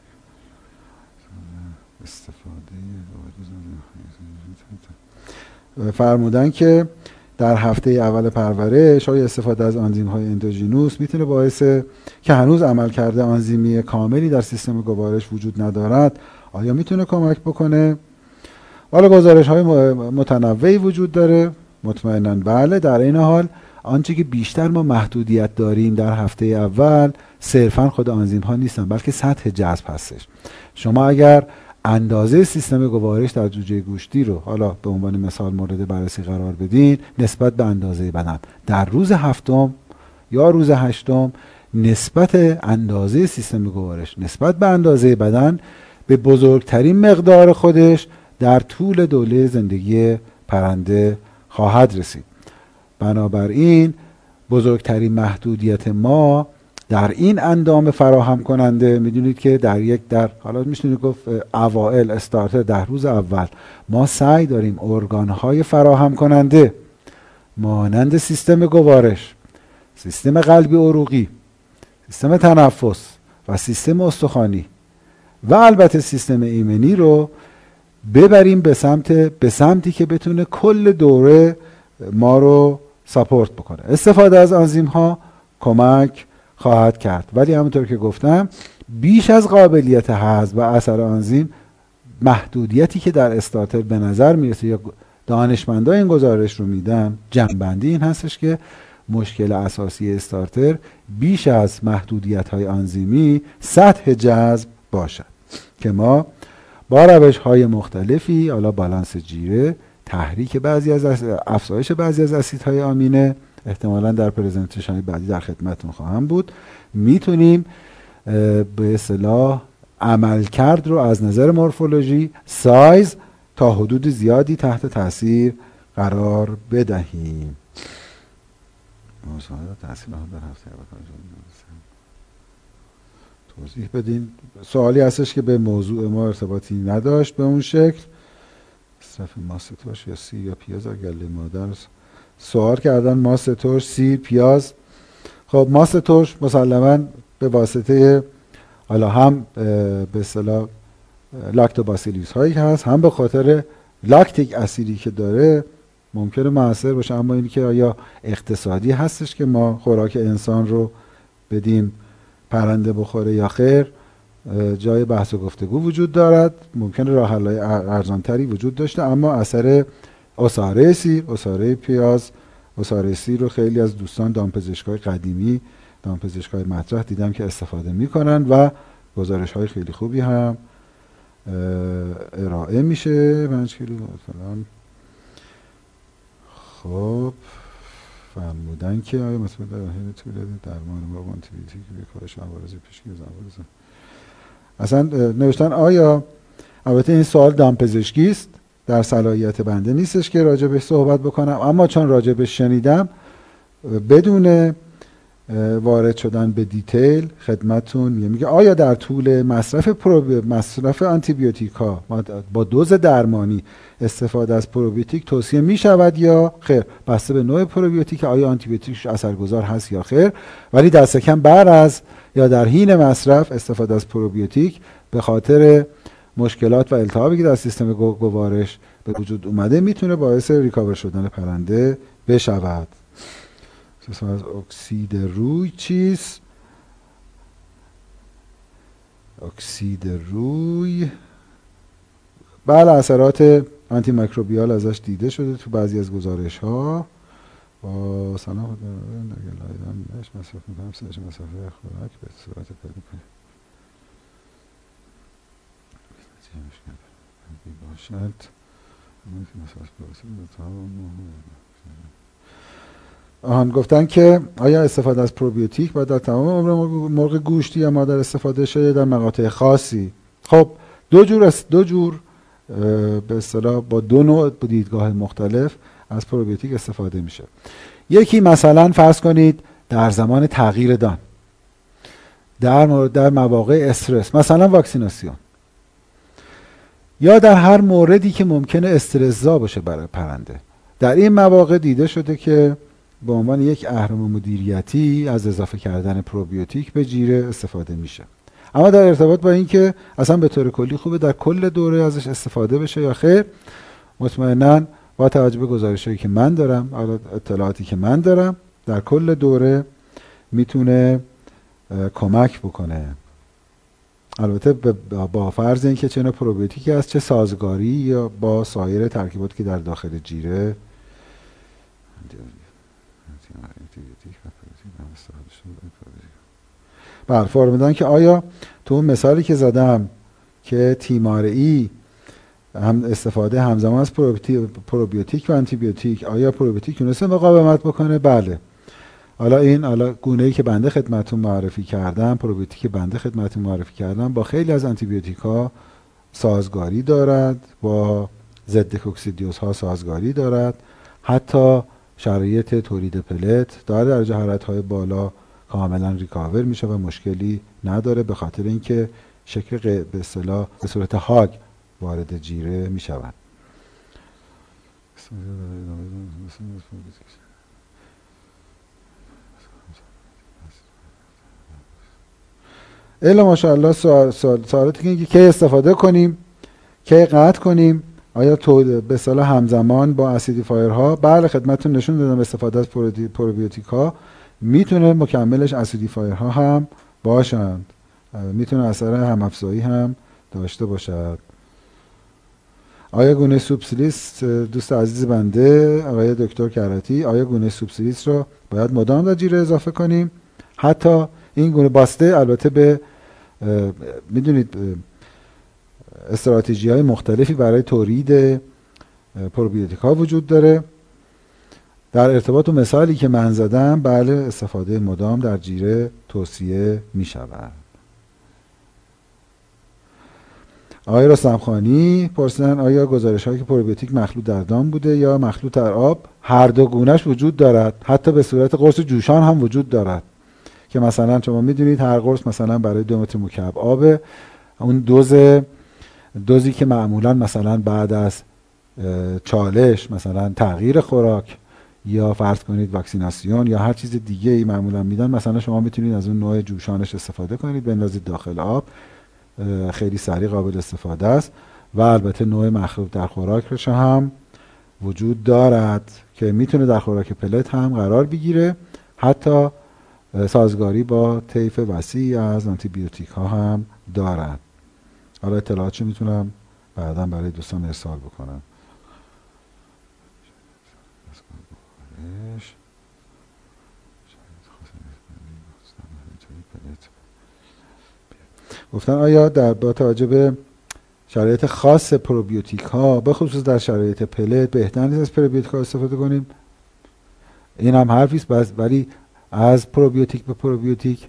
استفاده فرمودن که در هفته اول پرورش های استفاده از آنزیم های اندوژینوس میتونه باعث که هنوز عمل کرده آنزیمی کاملی در سیستم گوارش وجود ندارد، آیا میتونه کمک بکنه؟ حالا گزارش های متنوعی وجود داره، مطمئناً بله. در این حال آنچه که بیشتر ما محدودیت داریم در هفته اول صرفاً خود آنزیم ها نیستن، بلکه سطح جذب هستش. شما اگر اندازه سیستم گوارش در جوجه گوشتی رو حالا به عنوان مثال مورد بررسی قرار بدین نسبت به اندازه بدن، در روز هفتم یا روز هشتم نسبت اندازه سیستم گوارش نسبت به اندازه بدن به بزرگترین مقدار خودش در طول دوره زندگی پرنده خواهد رسید. بنابراین بزرگترین محدودیت ما در این اندام فراهم کننده، میدونید که در یک در حالا میشونید گفت اوائل استارتر در روز اول ما سعی داریم ارگانهای فراهم کننده مانند سیستم گوارش، سیستم قلبی عروقی، سیستم تنفس و سیستم استخوانی و البته سیستم ایمنی رو ببریم به سمت به سمتی که بتونه کل دوره ما رو ساپورت بکنه. استفاده از آنزیم ها کمک خواهد کرد، ولی همونطور که گفتم بیش از قابلیت هضم و اثر آنزیم، محدودیتی که در استارتر به نظر میرسه یا دانشمندان این گزارش رو میدن، جنبندی این هستش که مشکل اساسی استارتر بیش از محدودیت های آنزیمی سطح جذب باشد که ما با روش های مختلفی، حالا بالانس جیره، تحریک بعضی از افزایش بعضی از اسیدهای آمینه، احتمالاً در پرزنتیشن بعدی در خدمتتون خواهم بود، میتونیم به اصطلاح عملکرد رو از نظر مورفولوژی، سایز تا حدود زیادی تحت تاثیر قرار بدهیم. توضیح بدین. سوالی هستش که به موضوع ما ارتباطی نداشت به اون شکل. مصرف ماست ترش یا سیر یا پیاز در گله مادر سوال کردن. ماست ترش، سیر، پیاز. خب ماست ترش مسلماً به واسطه حالا هم به اصطلاح لاکتوباسیلیوس هایی که هست، هم به خاطر لاکتیک اسیدی که داره ممکنه مؤثر باشه. اما اینی که آیا اقتصادی هستش که ما خوراک انسان رو بدیم پرنده بخوره یا خیر، جای بحث و گفتگو وجود دارد. ممکنه راه حل‌های ارزانتری وجود داشته، اما اثر عصاره سیر، عصاره پیاز، عصاره سیر رو خیلی از دوستان دامپزشکای قدیمی، دامپزشکای مطرح دیدم که استفاده میکنن و گزارش های خیلی خوبی هم ارائه میشه. پنج کیلو فلان. خب فرمودن که آیا مثبت در حین تولید درمان با آنتیبیوتیک به کاهش عوارض پیشگیری از عوارض اصلا نوشتن. آیا البته این سوال دامپزشکی است، در صلاحیت بنده نیستش که راجع بهش صحبت بکنم، اما چون راجع بهش شنیدم بدون وارد شدن به دیتیل خدمتتون میگه آیا در طول مصرف پروبی... مصرف آنتیبیوتیک ها با دوز درمانی استفاده از پروبیوتیک توصیه می شود یا خیر، بسته به نوع پروبیوتیک آیا آنتیبیوتیک اثرگذار هست یا خیر. ولی دست کم بعد از یا در حین مصرف استفاده از پروبیوتیک به خاطر مشکلات و التهابی که در سیستم گوارش به وجود اومده میتونه باعث ریکاور شدن پرنده بشود. استفاده از اکسید روی چیست؟ اکسید روی بله، اثرات آنتی میکروبیال ازش دیده شده تو بعضی از گزارش ها. با سلام خود اگر لایدن نش مصرف میکنم سرش مصرف خوراک به صورت پیدا کنیم باشد آهان گفتن که آیا استفاده از پروبیوتیک باید در تمام عمر مرغ گوشتی یا مادر استفاده شه در مقاطع خاصی؟ خب دو جور است، دو جور به اصطلاح با دو نوع دیدگاه مختلف از پروبیوتیک استفاده میشه. یکی مثلا فرض کنید در زمان تغییر دان، در مورد در مواقع استرس، مثلا واکسیناسیون، یا در هر موردی که ممکنه استرس‌زا باشه برای پرنده. در این مواقع دیده شده که به عنوان یک اهرم مدیریتی از اضافه کردن پروبیوتیک به جیره استفاده میشه. اما در ارتباط با این که اصلا به طور کلی خوبه در کل دوره ازش استفاده بشه یا خیر، مطمئناً با توجه به گزارش‌هایی که من دارم، حالا اطلاعاتی که من دارم، در کل دوره میتونه کمک بکنه. البته با فرض اینکه چه نوع پروبیوتیکی هست، چه سازگاری یا با سایر ترکیباتی که در داخل جیره بله فرمودن که آیا تو اون مثالی که زدم که تیمارئی هم استفاده همزمان از پروبیوتیک و آنتی بیوتیک، آیا پروبیوتیک تونسته مقاومت بکنه؟ بله. حالا این حالا گونه‌ای که بنده خدمتتون معرفی کردم، پروبیوتیک که بنده خدمتتون معرفی کردم، با خیلی از آنتی بیوتیک‌ها سازگاری دارد، با ضد کوکسیدیوزها سازگاری دارد، حتی شرایط تولید پلت در درجه حرارت‌های بالا کاملا ریکاور میشه و مشکلی نداره، به خاطر اینکه شکل به اصطلاح به صورت هاگ وارد جیره میشوند. الا ماشاءالله سوالاتی که کی استفاده کنیم، کی قطع کنیم، آیا تو به اصطلاح همزمان با اسیدیفایرها؟ بله خدمتتون نشون دادم استفاده از پروبیوتیک ها میتونه مکملش اسیدیفایرها هم باشند، میتونه اثر هم‌افزایی هم داشته باشد. آیا گونه سوبسیلیس، دوست عزیز بنده آقای دکتر کراتی، آیا گونه سوبسیلیس رو باید مدام در جیره اضافه کنیم؟ حتی این گونه باسته البته به میدونید استراتژی های مختلفی برای تولید پروبیوتیک ها وجود داره. در ارتباط و مثالی که من زدم بله استفاده مدام در جیره توصیه می شود. آقای رستمخانی پرسیدن آیا گزارش هایی که پروبیوتیک مخلوط در دام بوده یا مخلوط در آب؟ هر دو گونهش وجود دارد، حتی به صورت قرص جوشان هم وجود دارد که مثلا شما میدونید هر قرص مثلا برای دو متر مکعب آب، اون دوز دوزی که معمولا مثلا بعد از چالش مثلا تغییر خوراک یا فرض کنید واکسیناسیون یا هر چیز دیگه ای معمولا میدن، مثلا شما میتونید از اون نوع جوشانش استفاده کنید، بندازید داخل آب، خیلی سریع قابل استفاده است و البته نوع مخلوط در خوراکش هم وجود دارد که میتونه در خوراک پلت هم قرار بگیره، حتی سازگاری با طیف وسیعی از آنتی بیوتیک ها هم دارد. حالا اطلاعاتشو میتونم بعدا برای دوستان ارسال بکنم. گفتن آیا در با توجه به شرایط خاص پروبیوتیک ها به خصوص در شرایط پلت بهتر نیست از پروبیوتیک ها استفاده کنیم؟ این هم حرفی است، ولی از پروبیوتیک به پروبیوتیک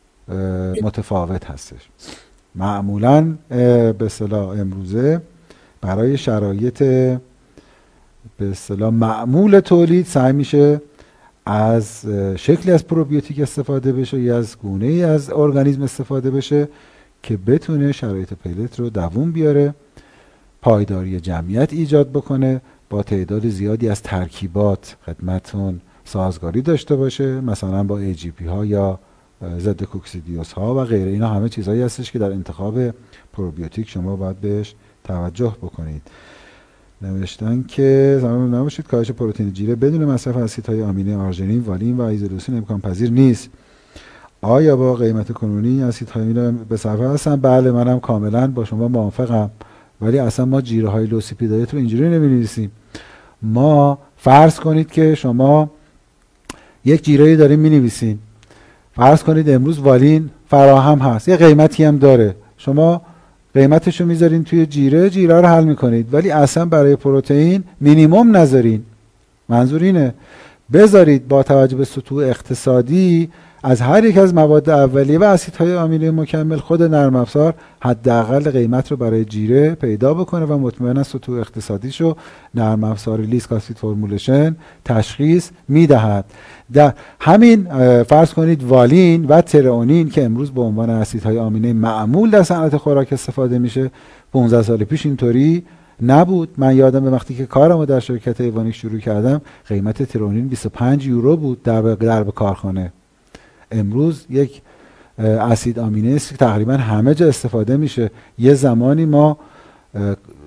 متفاوت هستش. معمولا به اصطلاح امروزه برای شرایط به اصطلاح معمول تولید سعی میشه از شکلی از پروبیوتیک استفاده بشه یا از گونه ای از ارگانیسم استفاده بشه که بتونه شرایط پلت رو دووم بیاره، پایداری جمعیت ایجاد بکنه، با تعداد زیادی از ترکیبات خدمتون سازگاری داشته باشه، مثلا با ای جی پی ها یا ضد کوکسیدیوز ها و غیره. اینا همه چیزهایی هستش که در انتخاب پروبیوتیک شما باید بهش توجه بکنید. نوشتن که زمان نباشید کاهش پروتئین جیره بدون مصرف اسیدهای آمینه آرژینین، والین و ایزولوسین امکان پذیر نیست. آیا با قیمت کنونی اسیدهای آمینه به صرفه هستن؟ بله منم کاملا با شما موافقم، ولی اصلا ما جیره های لوسیپی دایت رو اینجوری نمی‌نویسیم. ما فرض کنید که شما یک جیره‌ای دارین می‌نویسین، فرض کنید امروز والین فراهم هست، یه قیمتی هم داره، شما قیمتش رو میذارین توی جیره، جیره رو حل میکنید، ولی اصلا برای پروتئین مینیمم نذارین. منظور اینه بذارید با توجه به سطوح اقتصادی از هر یک از مواد اولیه و اسیدهای آمینه مکمل خود نرم افزار حداقل قیمت رو برای جیره پیدا بکنه و مطمئنا سطوح اقتصادیشو نرم افزار لیست اسید فرمولشن تشخیص میدهد. در همین فرض کنید والین و ترئونین که امروز به عنوان اسیدهای آمینه معمول در صنعت خوراک استفاده میشه، پانزده سال پیش اینطوری نبود. من یادم به وقتی که کارمو در شرکت ایوانیک شروع کردم قیمت ترئونین بیست و پنج یورو بود در درب کارخانه. امروز یک اسید آمینه است که تقریبا همه جا استفاده میشه. یه زمانی ما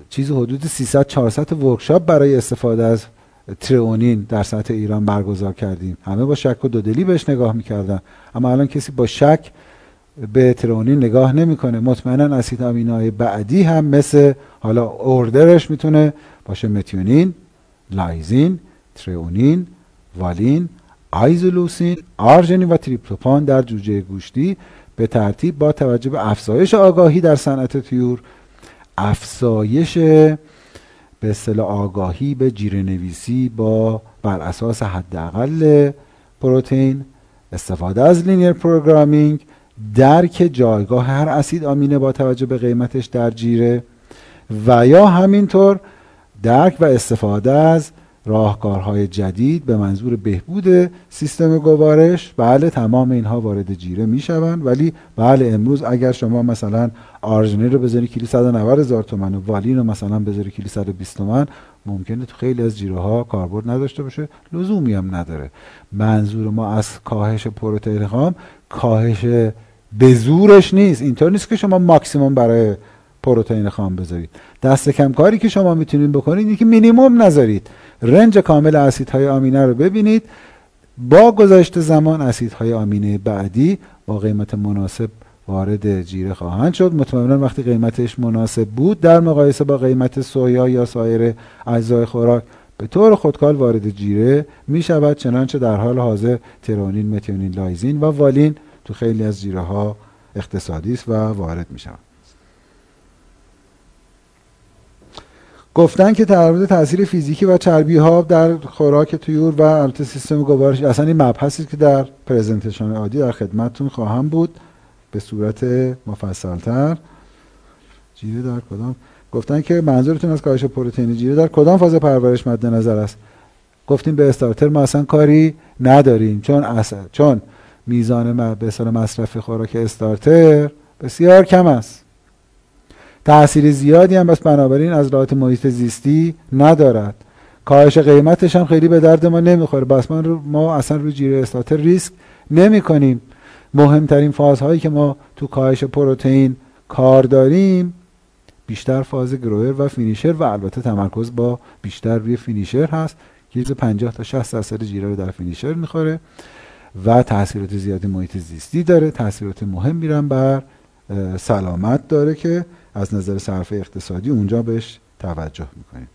چیزی حدود سیصد چهارصد ورکشاپ برای استفاده از تریئونین در سطح ایران برگزار کردیم. همه با شک و دودلی بهش نگاه میکردن، اما الان کسی با شک به تریئونین نگاه نمیکنه. مطمئنا اسید آمینوهای بعدی هم مثل حالا اوردرش میتونه باشه متیونین، لایزین، تریئونین، والین، آیزولوسین، آرژنین و تریپتوفان در جوجه گوشتی به ترتیب با توجه به افزایش آگاهی در صنعت طیور، افزایش به اصطلاح آگاهی به جیره نویسی با بر اساس حداقل پروتئین، استفاده از لینیر پروگرامینگ، درک جایگاه هر اسید آمینه با توجه به قیمتش در جیره و یا همینطور درک و استفاده از راهکارهای جدید به منظور بهبود سیستم گوارش. بله تمام اینها وارد جیره میشوند، ولی بله امروز اگر شما مثلا آرژنین رو بذاری کیلو صد و نود هزار تومان و والین رو مثلا بذاری کیلو صد و بیست تومان، ممکنه تو خیلی از جیره ها کاربرد نداشته باشه، لزومی هم نداره. منظور ما از کاهش پروتئین خام کاهش به زورش نیست. اینطور نیست که شما ماکسیمم برای پروتئین خام بذارید. دست کم کاری که شما میتونید بکنید اینه که مینیمم نذارید. رنج کامل اسیدهای آمینه رو ببینید. با گذشت زمان اسیدهای آمینه بعدی با قیمت مناسب وارد جیره خواهند شد. مطمئنا وقتی قیمتش مناسب بود در مقایسه با قیمت سویا یا سایر اجزای خوراک به طور خودکار وارد جیره می شود. چنانچه در حال حاضر تریئونین، متیونین، لایزین و والین تو خیلی از جیره ها اقتصادی است و وارد می شود. گفتن که در مورد تاثیر فیزیکی و چربی ها در خوراک طیور و البته سیستم گوارش، اصلا این مبحثی که در پرزنتیشن عادی در خدمتتون خواهم بود به صورت مفصل‌تر. جیره در کدام گفتن که منظورتون از کاهش پروتئین جیره در کدام فاز پرورش مد نظر است؟ گفتیم به استارتر ما اصلا کاری نداریم، چون اصلا چون میزان به اصطلاح مصرف خوراک استارتر بسیار کم است. تأثیر زیادی هم بس بنابراین از لحاظ محیط زیستی ندارد. کاهش قیمتش هم خیلی به درد ما نمیخوره. بس ما, رو ما اصلا روی جیره استارتر ریسک نمی کنیم. مهمترین فازهایی که ما تو کاهش پروتئین کار داریم بیشتر فاز گروور و فینیشر و البته تمرکز با بیشتر روی فینیشر هست که پنجاه تا شصت درصد جیره رو در فینیشر میخوره و تاثیرات زیادی محیط زیستی داره. تاثیرات مهمی هم بر سلامت داره که از نظر صرفه اقتصادی اونجا بهش توجه میکنیم.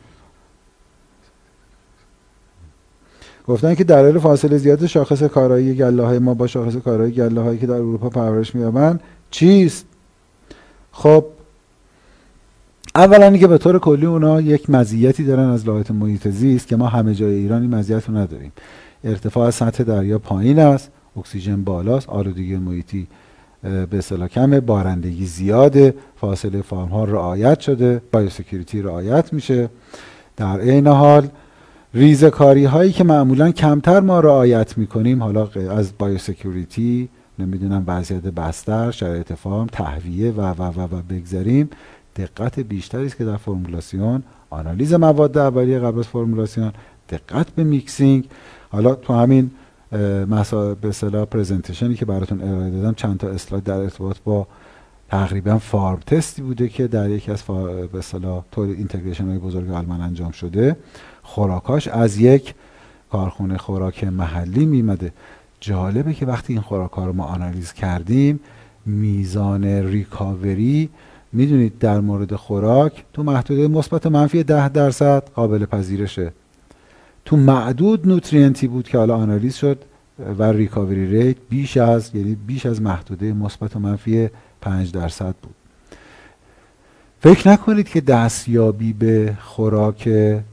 گفتن که دلایل فاصله زیاد شاخص کارایی گله‌های ما با شاخص کارایی گله‌هایی که در اروپا پرورش می‌یابند چیست؟ خب اولا اینکه به طور کلی اونا یک مزیتی دارن از لحاظ محیط زیست که ما همه جای ایران این مزیت رو نداریم. ارتفاع سطح دریا پایین است، اکسیژن بالاست، آلودگی محیطی به اصطلاح کمه، بارندگی زیاده، فاصله فارم ها رعایت شده، بایوسکیوریتی رعایت میشه. در عین حال ریزکاری هایی که معمولا کمتر ما رعایت میکنیم، حالا از بایوسکیوریتی نمیدونم وضعیت بستر، شرایط فارم، تهویه و و و و بگذاریم، دقت بیشتری است که در فرمولاسیون، آنالیز مواد اولیه قبل از فرمولاسیون، دقت به میکسینگ. حالا تو همین مثلا به اصطلاح پرزنتیشنی که براتون ارائه دادم چند تا اسلاید در ارتباط با تقریبا فارم تستی بوده که در یکی از به اصطلاح تولید اینتگریشن های بزرگ آلمان انجام شده. خوراکاش از یک کارخونه خوراک محلی میمده. جالبه که وقتی این خوراکا رو ما آنالیز کردیم میزان ریکاوری میدونید در مورد خوراک تو محدوده مثبت منفی ده درصد قابل پذیرشه. تو معدود نوترینتی بود که حالا آنالیز شد و ریکاوری ریت بیش از یعنی بیش از محدوده مثبت و منفی پنج درصد بود. فکر نکنید که دستیابی به خوراک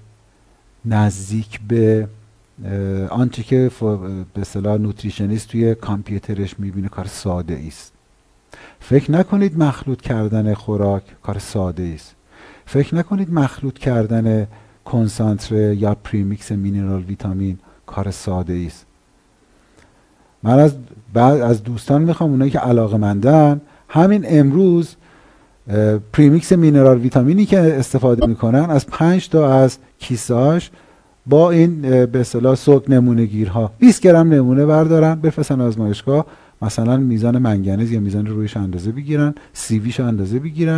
نزدیک به آنچه که به اصطلاح نوتریشنیست توی کامپیوترش میبینه کار ساده است. فکر نکنید مخلوط کردن خوراک کار ساده است. فکر نکنید مخلوط کردن کنسانتره یا پریمیکس مینرال ویتامین کار ساده است. من از بعض از دوستان میخوام اونایی که علاقه‌مندن همین امروز پریمیکس مینرال ویتامینی که استفاده میکنن از پنج تا از کیسه‌اش با این به اصطلاح سوگ نمونه گیرها بیست گرم نمونه بردارن بفرستن آزمایشگاه، مثلا میزان منگنز یا میزان رویش اندازه بگیرن، سی ویش اندازه بگیرن،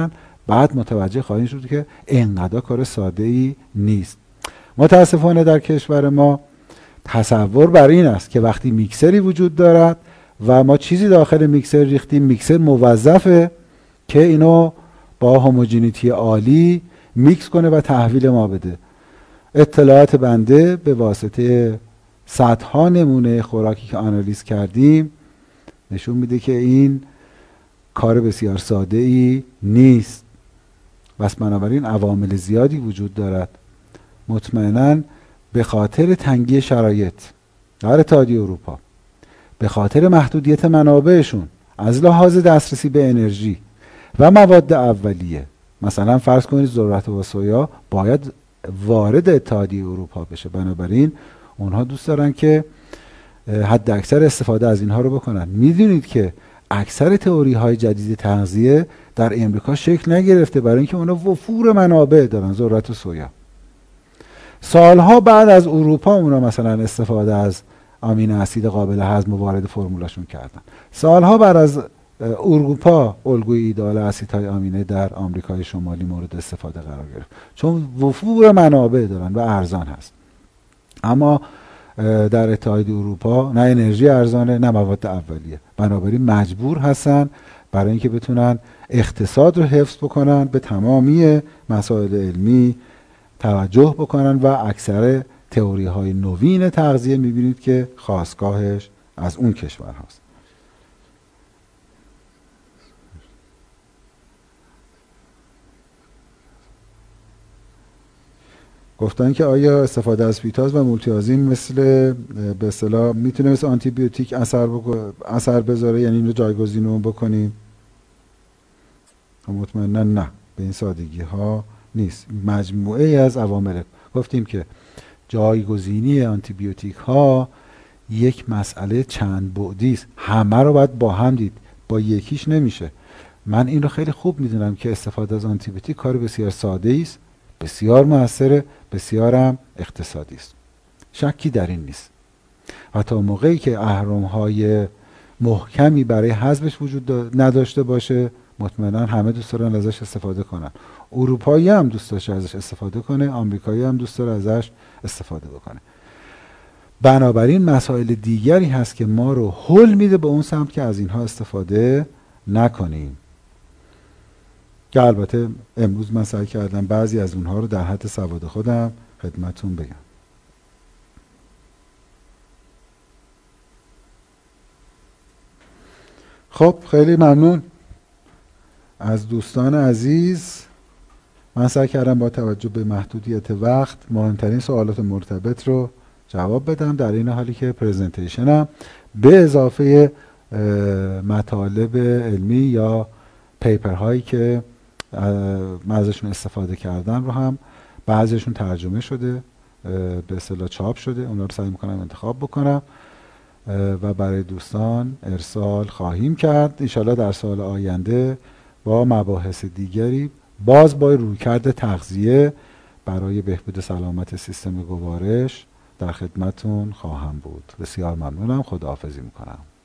بعد متوجه خواهیم شد که اینقدر کار ساده ای نیست. متاسفانه در کشور ما تصور بر این است که وقتی میکسری وجود دارد و ما چیزی داخل میکسر ریختیم، میکسر موظفه که اینو با هوموجینیتی عالی میکس کنه و تحویل ما بده. اطلاعات بنده به واسطه صدها نمونه خوراکی که آنالیز کردیم نشون میده که این کار بسیار ساده ای نیست. بس بنابراین عوامل زیادی وجود دارد. مطمئناً به خاطر تنگی شرایط در اتحادیه اروپا، به خاطر محدودیت منابعشون از لحاظ دسترسی به انرژی و مواد اولیه، مثلا فرض کنید ذرت و سویا باید وارد اتحادیه اروپا بشه، بنابراین اونها دوست دارن که حد اکثر استفاده از اینها رو بکنن. میدونید که اکثر تئوری های جدید تغذیه در امریکا شکل نگرفته برای اینکه اونا وفور منابع دارن، ذرت و سویا. سالها بعد از اروپا اونا مثلا استفاده از آمین اسید قابل هضم وارد فرمولاشون کردن. سالها بعد از اروپا الگوی ایدئال اسیدهای آمینه در آمریکای شمالی مورد استفاده قرار گرفت، چون وفور منابع دارن و ارزان هست. اما در اتحادیه اروپا نه انرژی ارزانه نه مواد اولیه، بنابراین مجبور هستن برای اینکه بتونن اقتصاد رو حفظ بکنن به تمامی مسائل علمی توجه بکنن و اکثر تئوری های نوین تغذیه میبینید که خاستگاهش از اون کشور هست. گفتن که آیا استفاده از فیتاز و مولتیازین مثل به اصطلاح میتونه مثل آنتی بیوتیک اثر بکن... اثر بذاره، یعنی این رو جایگزین رو بکنیم؟ مطمئنا نه، به این سادگی ها نیست. مجموعه ای از عوامل. گفتیم که جایگزینی آنتی بیوتیک ها یک مسئله چند بعدی است، همه رو باید با هم دید، با یکیش نمیشه. من این رو خیلی خوب میدونم که استفاده از آنتی بیوتیک کار بسیار ساده است، بسیار موثره، بسیارم اقتصادی است، شکی در این نیست. و تا موقعی که اهرم‌های محکمی برای حذفش وجود نداشته باشه مطمئنا همه دوست دارن ازش استفاده کنن. اروپایی هم دوست داره ازش استفاده کنه، آمریکایی هم دوست داره ازش استفاده بکنه. بنابراین مسائل دیگری هست که ما رو هل میده به اون سمت که از اینها استفاده نکنیم، که البته امروز من سعی کردم بعضی از اونها رو در حد سواد خودم خدمتون بگم. خب خیلی ممنون از دوستان عزیز. من سعی کردم با توجه به محدودیت وقت مهمترین سوالات مرتبط رو جواب بدم، در این حالی که پرزنتیشنم به اضافه مطالب علمی یا پیپر هایی که من ازشون استفاده کردم رو هم بعضیشون ترجمه شده، به اصطلاح چاپ شده، اونا رو سعی میکنم انتخاب بکنم و برای دوستان ارسال خواهیم کرد. انشالله در سال آینده با مباحث دیگری باز با رویکرد تغذیه برای بهبود سلامت سیستم گوارش در خدمتون خواهم بود. بسیار ممنونم. خداحافظی میکنم.